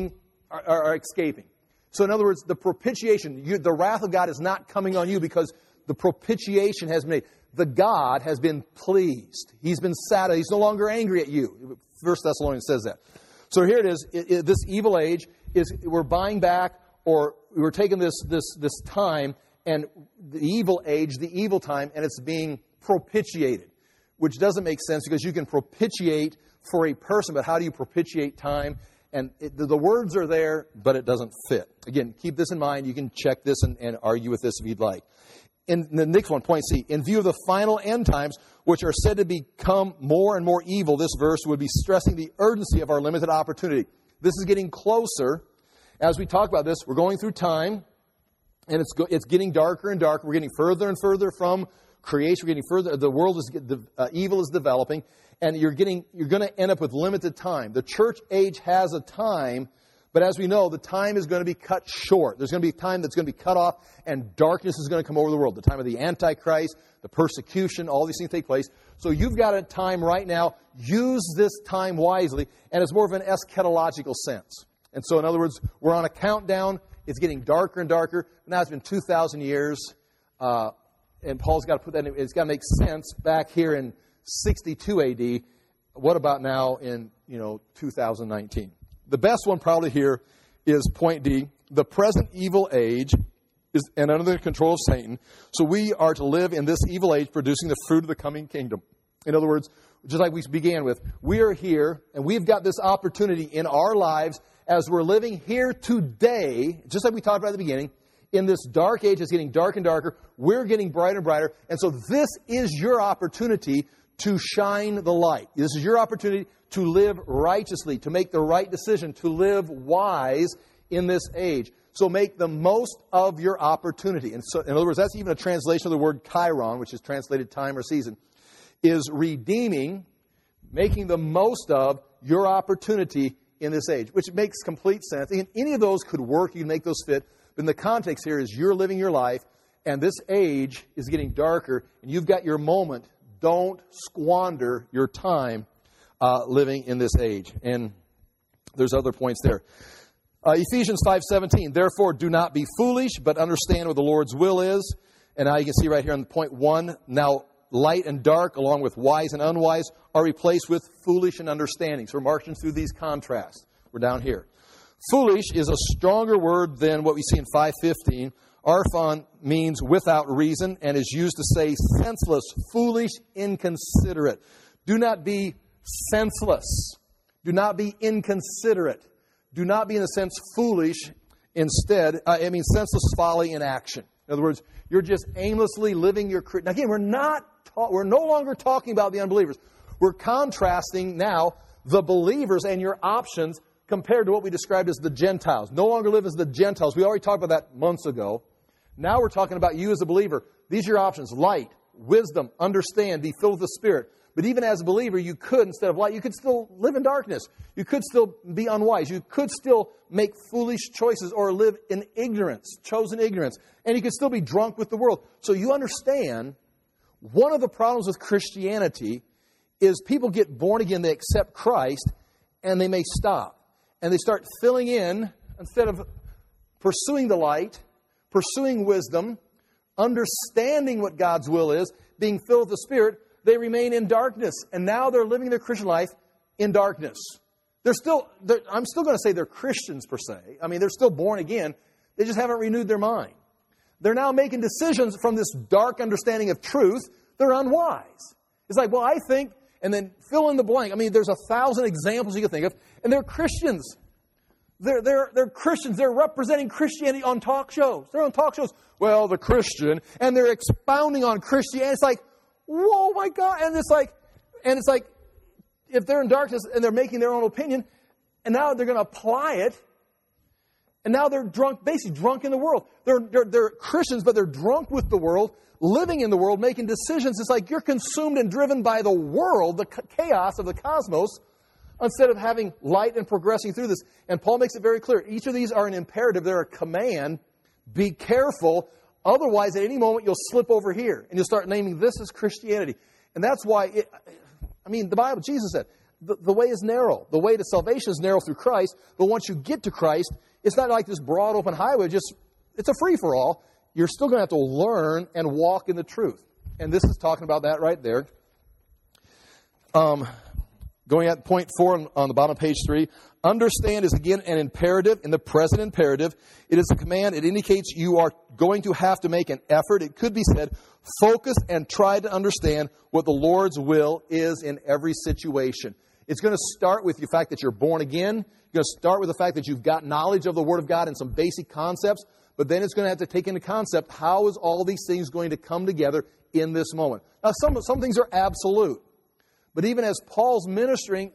are escaping. So in other words, the propitiation, the wrath of God is not coming on you because the propitiation has been made. The God has been pleased. He's been satisfied. He's no longer angry at you. 1 Thessalonians says that. So here it is. This evil age we're buying back, or we're taking this time and the evil age, the evil time, and it's being propitiated, which doesn't make sense because you can propitiate for a person, but how do you propitiate time? And the words are there, but it doesn't fit. Again, keep this in mind. You can check this and argue with this if you'd like. In the next one, point C, in view of the final end times, which are said to become more and more evil, this verse would be stressing the urgency of our limited opportunity. This is getting closer. As we talk about this, we're going through time, and it's getting darker and darker. We're getting further and further from creation. We're getting further. The world evil is developing. And you're going to end up with limited time. The church age has a time, but as we know, the time is going to be cut short. There's going to be time that's going to be cut off, and darkness is going to come over the world. The time of the Antichrist, the persecution, all these things take place. So you've got a time right now. Use this time wisely, and it's more of an eschatological sense. And so, in other words, we're on a countdown. It's getting darker and darker. Now it's been 2,000 years, and Paul's got to put that in. It's got to make sense back here in 62 AD. What about now in 2019? The best one probably here is point D. The present evil age is and under the control of Satan. So we are to live in this evil age, producing the fruit of the coming kingdom. In other words, just like we began with, we are here and we've got this opportunity in our lives as we're living here today, just like we talked about at the beginning. In this dark age, it's getting dark and darker. We're getting brighter and brighter. And so this is your opportunity to shine the light. This is your opportunity to live righteously, to make the right decision, to live wise in this age. So make the most of your opportunity. And so, in other words, that's even a translation of the word kairon, which is translated time or season, is redeeming, making the most of your opportunity in this age, which makes complete sense. And any of those could work. You can make those fit. But in the context here is you're living your life, and this age is getting darker, and you've got your moment. Don't squander your time living in this age. And there's other points there. Ephesians 5:17, therefore do not be foolish, but understand what the Lord's will is. And now you can see right here on point 1, now light and dark, along with wise and unwise, are replaced with foolish and understanding. So we're marching through these contrasts. We're down here. Foolish is a stronger word than what we see in 5:15. Arphon means without reason and is used to say senseless, foolish, inconsiderate. Do not be senseless. Do not be inconsiderate. Do not be, in a sense, foolish. Instead, senseless folly in action. In other words, you're just aimlessly living your... Now, again, we're no longer talking about the unbelievers. We're contrasting now the believers and your options compared to what we described as the Gentiles. No longer live as the Gentiles. We already talked about that months ago. Now we're talking about you as a believer. These are your options: light, wisdom, understand, be filled with the Spirit. But even as a believer, you could, instead of light, you could still live in darkness. You could still be unwise. You could still make foolish choices or live in ignorance, chosen ignorance. And you could still be drunk with the world. So you understand, one of the problems with Christianity is people get born again, they accept Christ, and they may stop. And they start filling in, instead of pursuing the light, pursuing wisdom, understanding what God's will is, being filled with the Spirit, they remain in darkness. And now they're living their Christian life in darkness. I'm still going to say they're Christians per se. I mean, they're still born again. They just haven't renewed their mind. They're now making decisions from this dark understanding of truth. They're unwise. It's like, well, I think, and then fill in the blank. I mean, there's 1,000 examples you can think of. And they're Christians. They're Christians. They're representing Christianity on talk shows. They're on talk shows. Well, the Christian, and they're expounding on Christianity. It's like, whoa, my God. And it's like, if they're in darkness and they're making their own opinion, and now they're going to apply it, and now they're drunk, basically drunk in the world. They're Christians, but they're drunk with the world, living in the world, making decisions. It's like you're consumed and driven by the world, the chaos of the cosmos, instead of having light and progressing through this. And Paul makes it very clear. Each of these are an imperative. They're a command. Be careful. Otherwise, at any moment, you'll slip over here. And you'll start naming this as Christianity. And that's why, the Bible, Jesus said, the way is narrow. The way to salvation is narrow through Christ. But once you get to Christ, it's not like this broad open highway. It's a free-for-all. You're still going to have to learn and walk in the truth. And this is talking about that right there. Going at point 4 on the bottom of page 3, understand is again an imperative, in the present imperative. It is a command. It indicates you are going to have to make an effort. It could be said, focus and try to understand what the Lord's will is in every situation. It's going to start with the fact that you're born again. You're going to start with the fact that you've got knowledge of the Word of God and some basic concepts. But then it's going to have to take into concept, how is all these things going to come together in this moment? Now, some things are absolute. But even as Paul's ministering,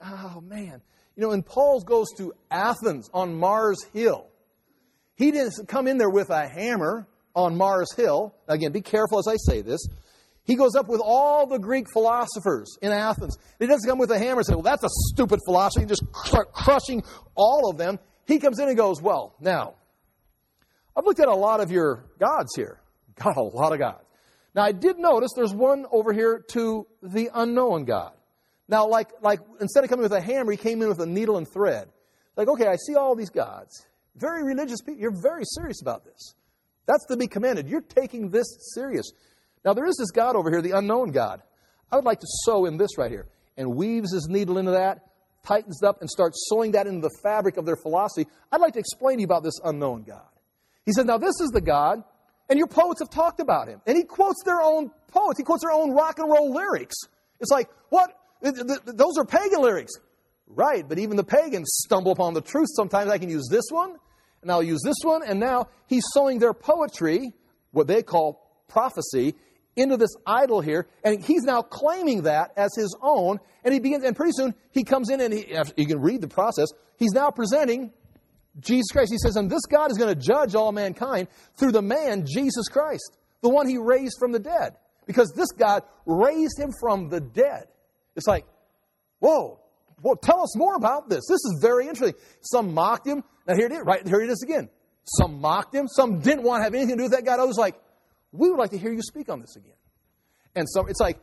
and Paul goes to Athens on Mars Hill. He didn't come in there with a hammer on Mars Hill. Again, be careful as I say this. He goes up with all the Greek philosophers in Athens. He doesn't come with a hammer and say, well, that's a stupid philosophy, and just start crushing all of them. He comes in and goes, well, now, I've looked at a lot of your gods here. Got a lot of gods. Now, I did notice there's one over here to the unknown God. Now, like instead of coming with a hammer, he came in with a needle and thread. Like, okay, I see all these gods. Very religious people. You're very serious about this. That's to be commended. You're taking this serious. Now, there is this God over here, the unknown God. I would like to sew in this right here. And weaves his needle into that, tightens it up, and starts sewing that into the fabric of their philosophy. I'd like to explain to you about this unknown God. He said, now this is the God, and your poets have talked about him. And he quotes their own poets. He quotes their own rock and roll lyrics. It's like, what? Those are pagan lyrics. Right, but even the pagans stumble upon the truth. Sometimes I can use this one, and I'll use this one, and now he's sewing their poetry, what they call prophecy, into this idol here, and he's now claiming that as his own, and he begins, and pretty soon he comes in, and you can read the process, he's now presenting Jesus Christ. He says, and this God is going to judge all mankind through the man, Jesus Christ, the one he raised from the dead, because this God raised him from the dead. It's like, whoa, well, tell us more about this. This is very interesting. Some mocked him. Now here it is, right? Here it is again. Some mocked him. Some didn't want to have anything to do with that God. Others like, we would like to hear you speak on this again. And so it's like,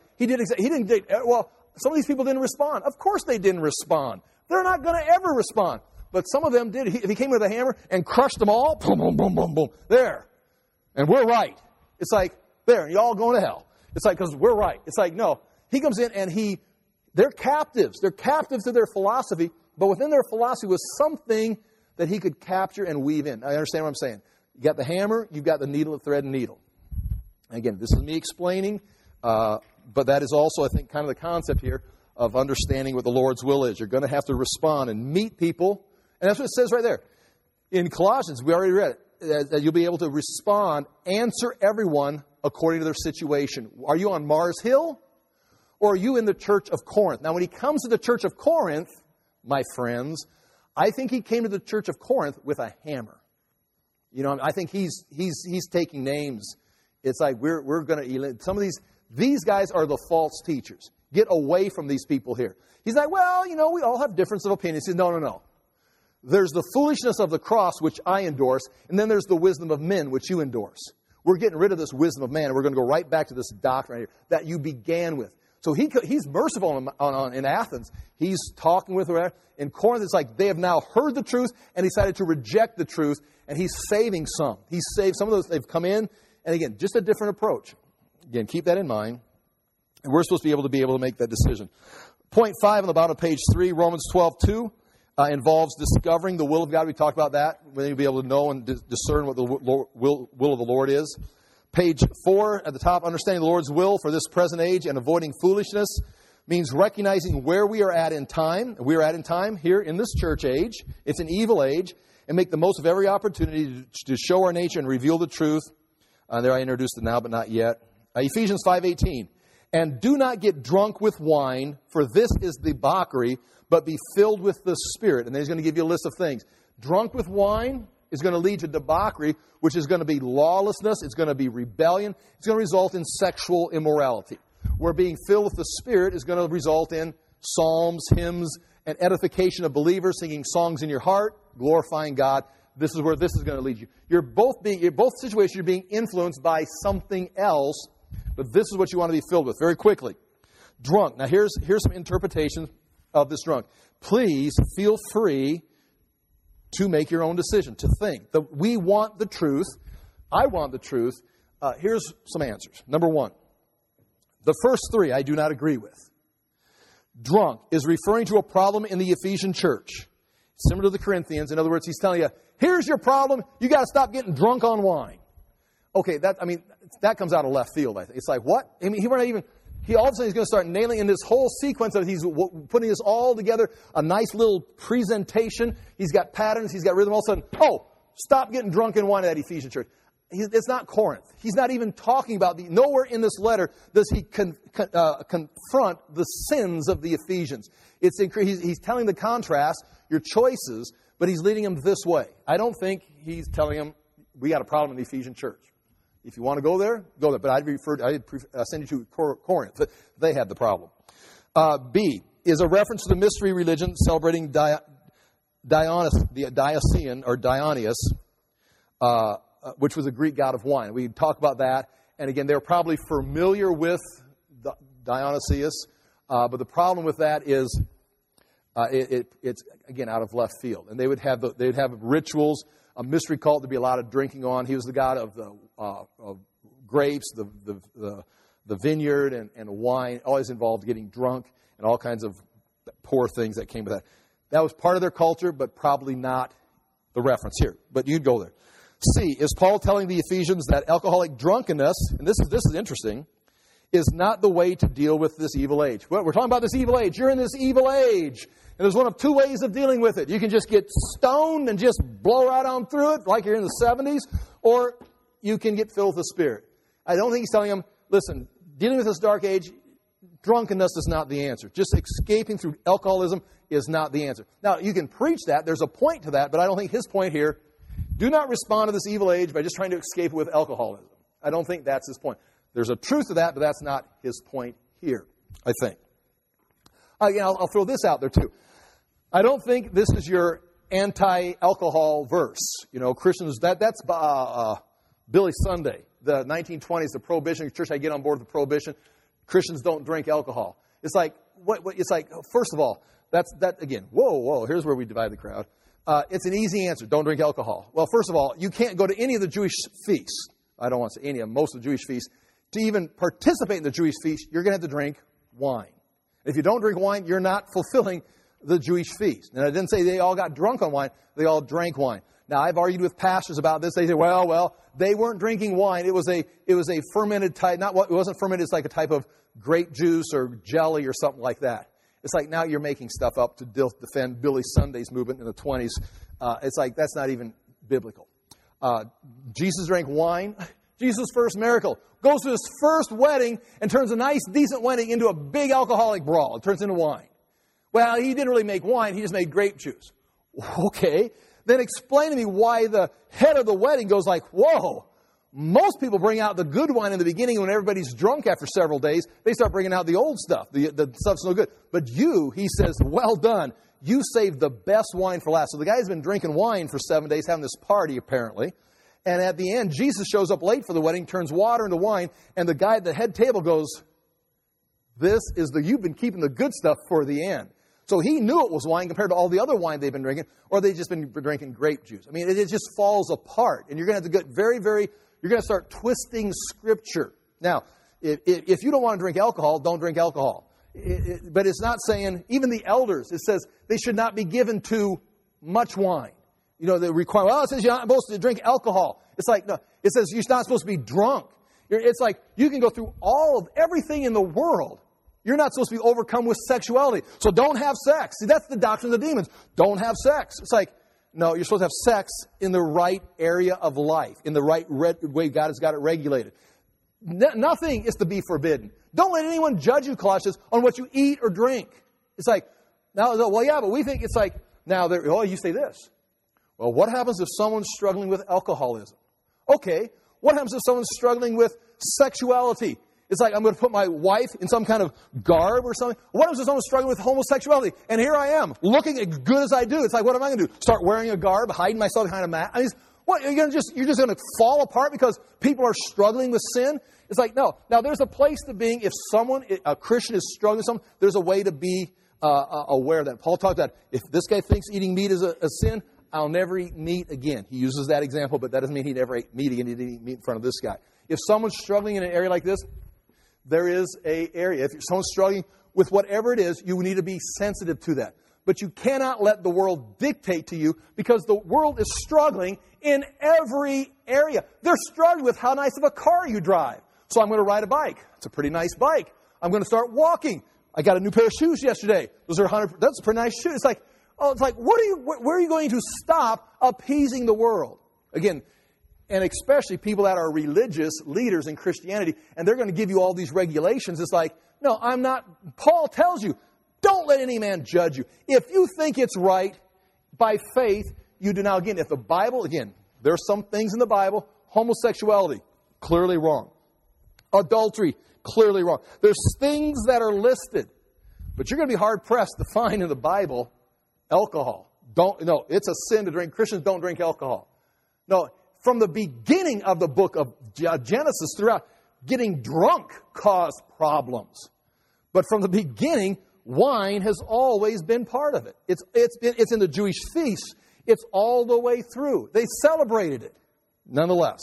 well, some of these people didn't respond. Of course they didn't respond. They're not going to ever respond. But some of them did. If he came with a hammer and crushed them all, boom, boom, boom, boom, boom, there. And we're right. It's like, there, you're all going to hell. It's like, because we're right. It's like, no. He comes in and they're captives. They're captives to their philosophy, but within their philosophy was something that he could capture and weave in. I understand what I'm saying. You got the hammer, you've got the needle, the thread and needle. Again, this is me explaining, but that is also, I think, kind of the concept here of understanding what the Lord's will is. You're going to have to respond and meet people. And that's what it says right there. In Colossians, we already read it, that you'll be able to respond, answer everyone according to their situation. Are you on Mars Hill? Or are you in the church of Corinth? Now, when he comes to the church of Corinth, my friends, I think he came to the church of Corinth with a hammer. You know, I think he's taking names. It's like we're going to, some of these guys are the false teachers. Get away from these people here. He's like, well, you know, we all have difference of opinions. He says, no. There's the foolishness of the cross, which I endorse, and then there's the wisdom of men, which you endorse. We're getting rid of this wisdom of man, and we're going to go right back to this doctrine right here that you began with. So he's merciful in Athens. He's talking with her. In Corinth, it's like they have now heard the truth and decided to reject the truth, and he's saving some. He's saved some of those. They've come in, and again, just a different approach. Again, keep that in mind. And we're supposed to be able to make that decision. Point 5 on the bottom of page 3, Romans 12:2, involves discovering the will of God. We talked about that. When you'll be able to know and discern what the will of the Lord is. Page 4 at the top, understanding the Lord's will for this present age and avoiding foolishness, means recognizing where we are at in time. We are at in time here in this church age. It's an evil age. And make the most of every opportunity to show our nature and reveal the truth. There I introduced it now, but not yet. Ephesians 5:18. And do not get drunk with wine, for this is debauchery, but be filled with the Spirit. And then he's going to give you a list of things. Drunk with wine is going to lead to debauchery, which is going to be lawlessness. It's going to be rebellion. It's going to result in sexual immorality. Where being filled with the Spirit is going to result in psalms, hymns, and edification of believers, singing songs in your heart, glorifying God. This is where this is going to lead you. You're both situations, you're being influenced by something else, but this is what you want to be filled with. Very quickly. Drunk. Now here's some interpretations of this drunk. Please feel free to make your own decision, to think. We want the truth. I want the truth. Here's some answers. Number 1. The first 3 I do not agree with. Drunk is referring to a problem in the Ephesian church. Similar to the Corinthians. In other words, he's telling you, here's your problem. You got to stop getting drunk on wine. Okay, that comes out of left field, I think. It's like, what? I mean, all of a sudden he's going to start nailing in this whole sequence of he's putting this all together, a nice little presentation. He's got patterns, he's got rhythm. All of a sudden, stop getting drunk in wine at that Ephesian church. It's not Corinth. He's not even talking about nowhere in this letter does he confront the sins of the Ephesians. He's telling the contrast, your choices, but he's leading them this way. I don't think he's telling them, we got a problem in the Ephesian church. If you want to go there, go there. But I'd send you to Corinth. They had the problem. B is a reference to the mystery religion celebrating Dionysian or Dionysus, which was a Greek god of wine. We talked about that. And again, they're probably familiar with Dionysius. But the problem with that is it's, again, out of left field. And they'd have rituals, a mystery cult. There'd be a lot of drinking on. He was the god of the of grapes, the vineyard, and wine. Always involved getting drunk and all kinds of poor things that came with that. That was part of their culture, but probably not the reference here. But you'd go there. C, is Paul telling the Ephesians that alcoholic drunkenness, and this is interesting, is not the way to deal with this evil age. Well, we're talking about this evil age. You're in this evil age. And there's one of 2 ways of dealing with it. You can just get stoned and just blow right on through it like you're in the 70s, or you can get filled with the Spirit. I don't think he's telling them, listen, dealing with this dark age, drunkenness is not the answer. Just escaping through alcoholism is not the answer. Now, you can preach that. There's a point to that, but I don't think his point here, do not respond to this evil age by just trying to escape it with alcoholism. I don't think that's his point. There's a truth to that, but that's not his point here, I think. I'll throw this out there, too. I don't think this is your anti-alcohol verse. You know, Christians, that's Billy Sunday, the 1920s, the Prohibition. Church, I get on board with the Prohibition. Christians don't drink alcohol. It's like, it's like, first of all, again, whoa, here's where we divide the crowd. It's an easy answer. Don't drink alcohol. Well, first of all, you can't go to any of the Jewish feasts. I don't want to say any of them, most of the Jewish feasts. To even participate in the Jewish feast, you're going to have to drink wine. If you don't drink wine, you're not fulfilling the Jewish feast. And I didn't say they all got drunk on wine. They all drank wine. Now, I've argued with pastors about this. They say, well, they weren't drinking wine. It was a fermented type, it wasn't fermented, it's like a type of grape juice or jelly or something like that. It's like now you're making stuff up to defend Billy Sunday's movement in the 20s. It's like that's not even biblical. Jesus drank wine. Jesus' first miracle. Goes to his first wedding and turns a nice, decent wedding into a big alcoholic brawl. It turns into wine. Well, he didn't really make wine. He just made grape juice. Okay. Then explain to me why the head of the wedding goes like, whoa. Most people bring out the good wine in the beginning when everybody's drunk after several days. They start bringing out the old stuff. The stuff's no good. But you, he says, well done. You saved the best wine for last. So the guy's been drinking wine for 7 days, having this party apparently. And at the end, Jesus shows up late for the wedding, turns water into wine, and the guy at the head table goes, you've been keeping the good stuff for the end. So he knew it was wine compared to all the other wine they've been drinking, or they've just been drinking grape juice. I mean, it just falls apart. And you're going to have to get you're going to start twisting Scripture. Now, if you don't want to drink alcohol, don't drink alcohol. But it's not saying, even the elders, it says they should not be given to much wine. You know, the requirement, it says you're not supposed to drink alcohol. It's like, no, it says you're not supposed to be drunk. It's like you can go through everything in the world. You're not supposed to be overcome with sexuality. So don't have sex. See, that's the doctrine of the demons. Don't have sex. It's like, no, you're supposed to have sex in the right area of life, in the right way God has got it regulated. Nothing is to be forbidden. Don't let anyone judge you, Colossians, on what you eat or drink. It's like, now, well, yeah, but we think it's like, now, you say this. Well, what happens if someone's struggling with alcoholism? Okay, what happens if someone's struggling with sexuality? It's like I'm going to put my wife in some kind of garb or something. What happens if someone's struggling with homosexuality? And here I am, looking as good as I do. It's like, what am I going to do? Start wearing a garb, hiding myself behind a mat? I mean, what? You're just going to fall apart because people are struggling with sin? It's like, no. Now, there's a place to being. If a Christian is struggling with something, there's a way to be aware of that. Paul talked about, if this guy thinks eating meat is a sin, I'll never eat meat again. He uses that example, but that doesn't mean he never ate meat again. He didn't eat meat in front of this guy. If someone's struggling in an area like this, there is an area. If someone's struggling with whatever it is, you need to be sensitive to that. But you cannot let the world dictate to you, because the world is struggling in every area. They're struggling with how nice of a car you drive. So I'm going to ride a bike. It's a pretty nice bike. I'm going to start walking. I got a new pair of shoes yesterday. Those are that's a pretty nice shoe. It's like, where are you going to stop appeasing the world? Again, and especially people that are religious leaders in Christianity, and they're going to give you all these regulations. It's like, no, I'm not. Paul tells you, don't let any man judge you. If you think it's right, by faith, you do. Now, again, if the Bible, there are some things in the Bible, homosexuality, clearly wrong. Adultery, clearly wrong. There's things that are listed, but you're going to be hard-pressed to find in the Bible alcohol. It's a sin to drink. Christians don't drink alcohol. No, from the beginning of the book of Genesis throughout, getting drunk caused problems. But from the beginning, wine has always been part of it. It's in the Jewish feasts. It's all the way through. They celebrated it. Nonetheless,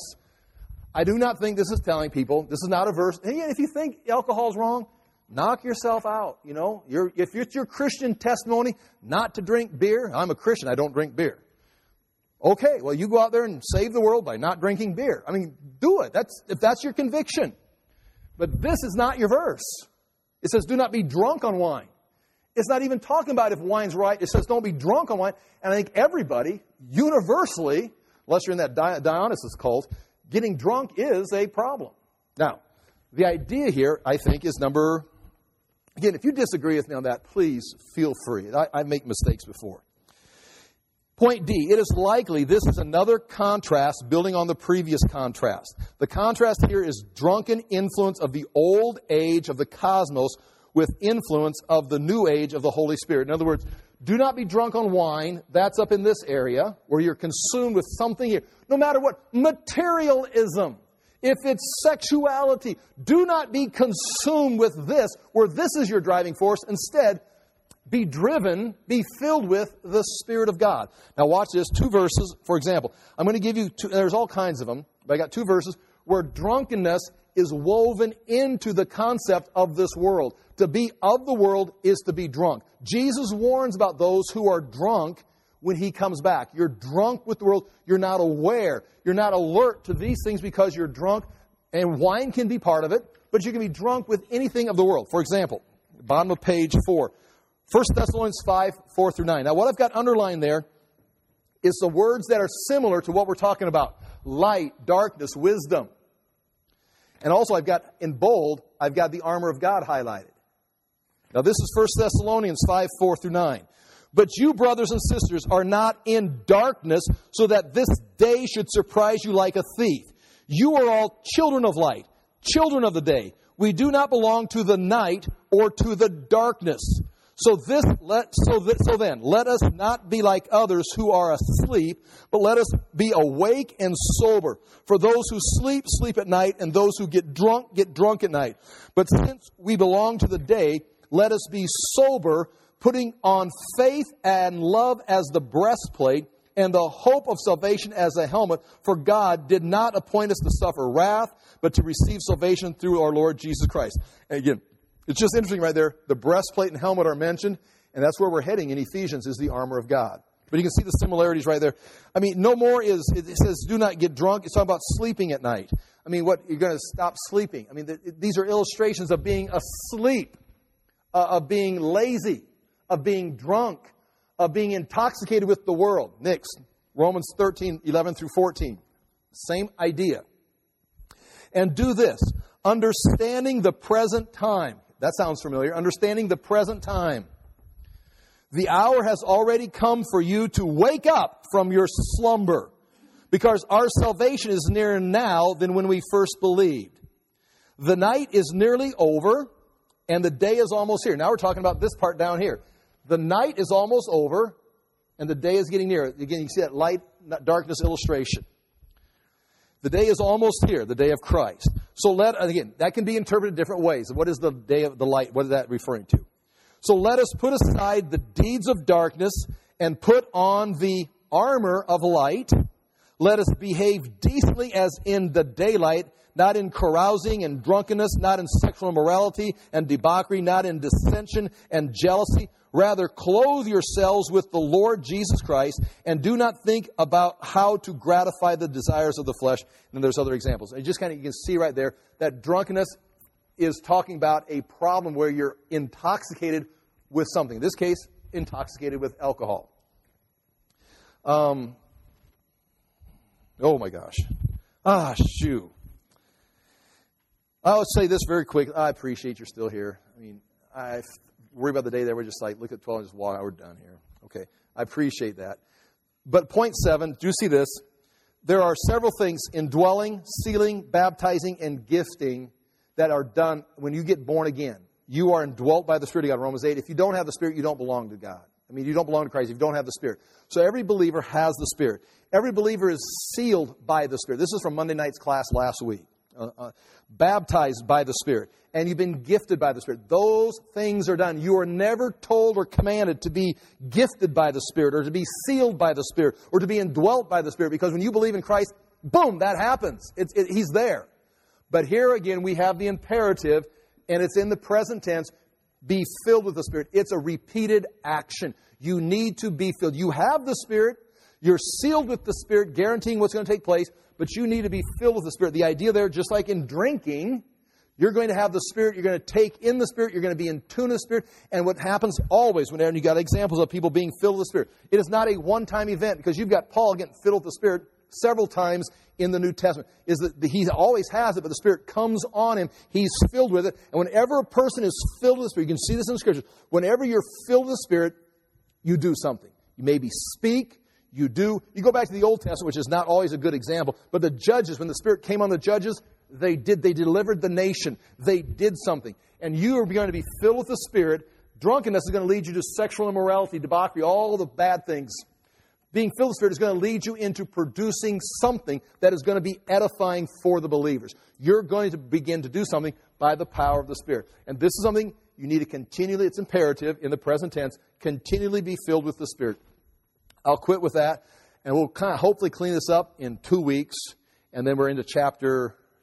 I do not think this is telling people, this is not a verse. And if you think alcohol is wrong, knock yourself out. If it's your Christian testimony not to drink beer, I'm a Christian, I don't drink beer. Okay, well, you go out there and save the world by not drinking beer. I mean, do it. If that's your conviction. But this is not your verse. It says, do not be drunk on wine. It's not even talking about if wine's right. It says, don't be drunk on wine. And I think everybody, universally, unless you're in that Dionysus cult, getting drunk is a problem. Now, the idea here, I think, is again, if you disagree with me on that, please feel free. I make mistakes before. Point D, it is likely this is another contrast building on the previous contrast. The contrast here is drunken influence of the old age of the cosmos with influence of the new age of the Holy Spirit. In other words, do not be drunk on wine. That's up in this area where you're consumed with something here. No matter what, materialism. If it's sexuality, do not be consumed with this, where this is your driving force. Instead, be filled with the Spirit of God. Now watch this, 2 verses, for example. I'm going to give you there's all kinds of them, but I got 2 verses where drunkenness is woven into the concept of this world. To be of the world is to be drunk. Jesus warns about those who are drunk when He comes back. You're drunk with the world. You're not aware. You're not alert to these things because you're drunk. And wine can be part of it, but you can be drunk with anything of the world. For example, bottom of page 4, 1 Thessalonians 5, 4 through 9. Now, what I've got underlined there is the words that are similar to what we're talking about. Light, darkness, wisdom. And also I've got, in bold, I've got the armor of God highlighted. Now this is 1 Thessalonians 5, 4 through 9. But you, brothers and sisters, are not in darkness, so that this day should surprise you like a thief. You are all children of light, children of the day. We do not belong to the night or to the darkness. So then, let us not be like others who are asleep, but let us be awake and sober. For those who sleep, sleep at night, and those who get drunk at night. But since we belong to the day, let us be sober, putting on faith and love as the breastplate, and the hope of salvation as a helmet. For God did not appoint us to suffer wrath, but to receive salvation through our Lord Jesus Christ. And again, it's just interesting right there. The breastplate and helmet are mentioned, and that's where we're heading in Ephesians, is the armor of God. But you can see the similarities right there. I mean, no more it says, do not get drunk. It's talking about sleeping at night. I mean, what, you're going to stop sleeping. I mean, these are illustrations of being asleep, of being lazy, of being drunk, of being intoxicated with the world. Next, Romans 13, 11 through 14. Same idea. And do this, understanding the present time. That sounds familiar. Understanding the present time. The hour has already come for you to wake up from your slumber, because our salvation is nearer now than when we first believed. The night is nearly over, and the day is almost here. Now we're talking about this part down here. The night is almost over, and the day is getting near. Again, you see that light, darkness illustration. The day is almost here, the day of Christ. So again, that can be interpreted different ways. What is the day of the light? What is that referring to? So let us put aside the deeds of darkness and put on the armor of light. Let us behave decently as in the daylight, not in carousing and drunkenness, not in sexual immorality and debauchery, not in dissension and jealousy. Rather, clothe yourselves with the Lord Jesus Christ, and do not think about how to gratify the desires of the flesh. And there's other examples. And you can see right there that drunkenness is talking about a problem where you're intoxicated with something. In this case, intoxicated with alcohol. Oh my gosh. Shoot. I'll say this very quick. I appreciate you're still here. I mean, I worry about the day that we're just like, look at 12 and just walk out, we're done here. Okay, I appreciate that. But point 7, do you see this? There are several things: indwelling, sealing, baptizing, and gifting that are done when you get born again. You are indwelt by the Spirit of God, Romans 8. If you don't have the Spirit, you don't belong to God. I mean, you don't belong to Christ if you don't have the Spirit. So every believer has the Spirit. Every believer is sealed by the Spirit. This is from Monday night's class last week. Baptized by the Spirit. And you've been gifted by the Spirit. Those things are done. You are never told or commanded to be gifted by the Spirit, or to be sealed by the Spirit, or to be indwelt by the Spirit. Because when you believe in Christ, boom, that happens. He's there. But here again, we have the imperative, and it's in the present tense, be filled with the Spirit. It's a repeated action. You need to be filled. You have the Spirit. You're sealed with the Spirit, guaranteeing what's going to take place. But you need to be filled with the Spirit. The idea there, just like in drinking, you're going to have the Spirit. You're going to take in the Spirit. You're going to be in tune with the Spirit. And what happens always, whenever you got examples of people being filled with the Spirit, it is not a one-time event, because you've got Paul getting filled with the Spirit several times in the New Testament. Is that he always has it, but the Spirit comes on him. He's filled with it. And whenever a person is filled with the Spirit, you can see this in the Scriptures. Whenever you're filled with the Spirit, you do something. You maybe speak. You do. You go back to the Old Testament, which is not always a good example, but the judges, when the Spirit came on the judges, they delivered the nation. They did something. And you are going to be filled with the Spirit. Drunkenness is going to lead you to sexual immorality, debauchery, all the bad things. Being filled with the Spirit is going to lead you into producing something that is going to be edifying for the believers. You're going to begin to do something by the power of the Spirit. And this is something you need to continually, it's imperative in the present tense, continually be filled with the Spirit. I'll quit with that, and we'll kind of hopefully clean this up in 2 weeks, and then we're into chapter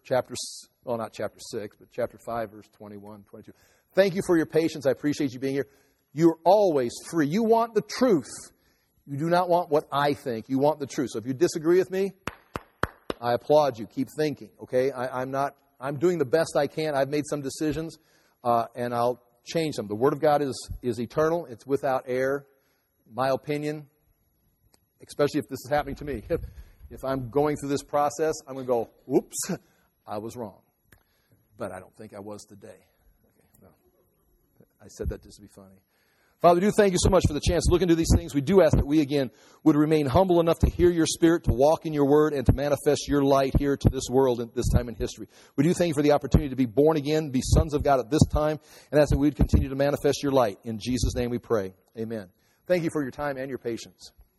not chapter 6, but chapter 5, verse 21, 22. Thank you for your patience. I appreciate you being here. You're always free. You want the truth. You do not want what I think. You want the truth. So if you disagree with me, I applaud you. Keep thinking, okay? I'm doing the best I can. I've made some decisions, and I'll change them. The Word of God is eternal. It's without error. My opinion, especially if this is happening to me, if I'm going through this process, I'm going to go, oops, I was wrong. But I don't think I was today. Okay, no. I said that just to be funny. Father, we do thank you so much for the chance to look into these things. We do ask that we, again, would remain humble enough to hear your Spirit, to walk in your word, and to manifest your light here to this world at this time in history. We do thank you for the opportunity to be born again, be sons of God at this time, and ask that we would continue to manifest your light. In Jesus' name we pray. Amen. Thank you for your time and your patience.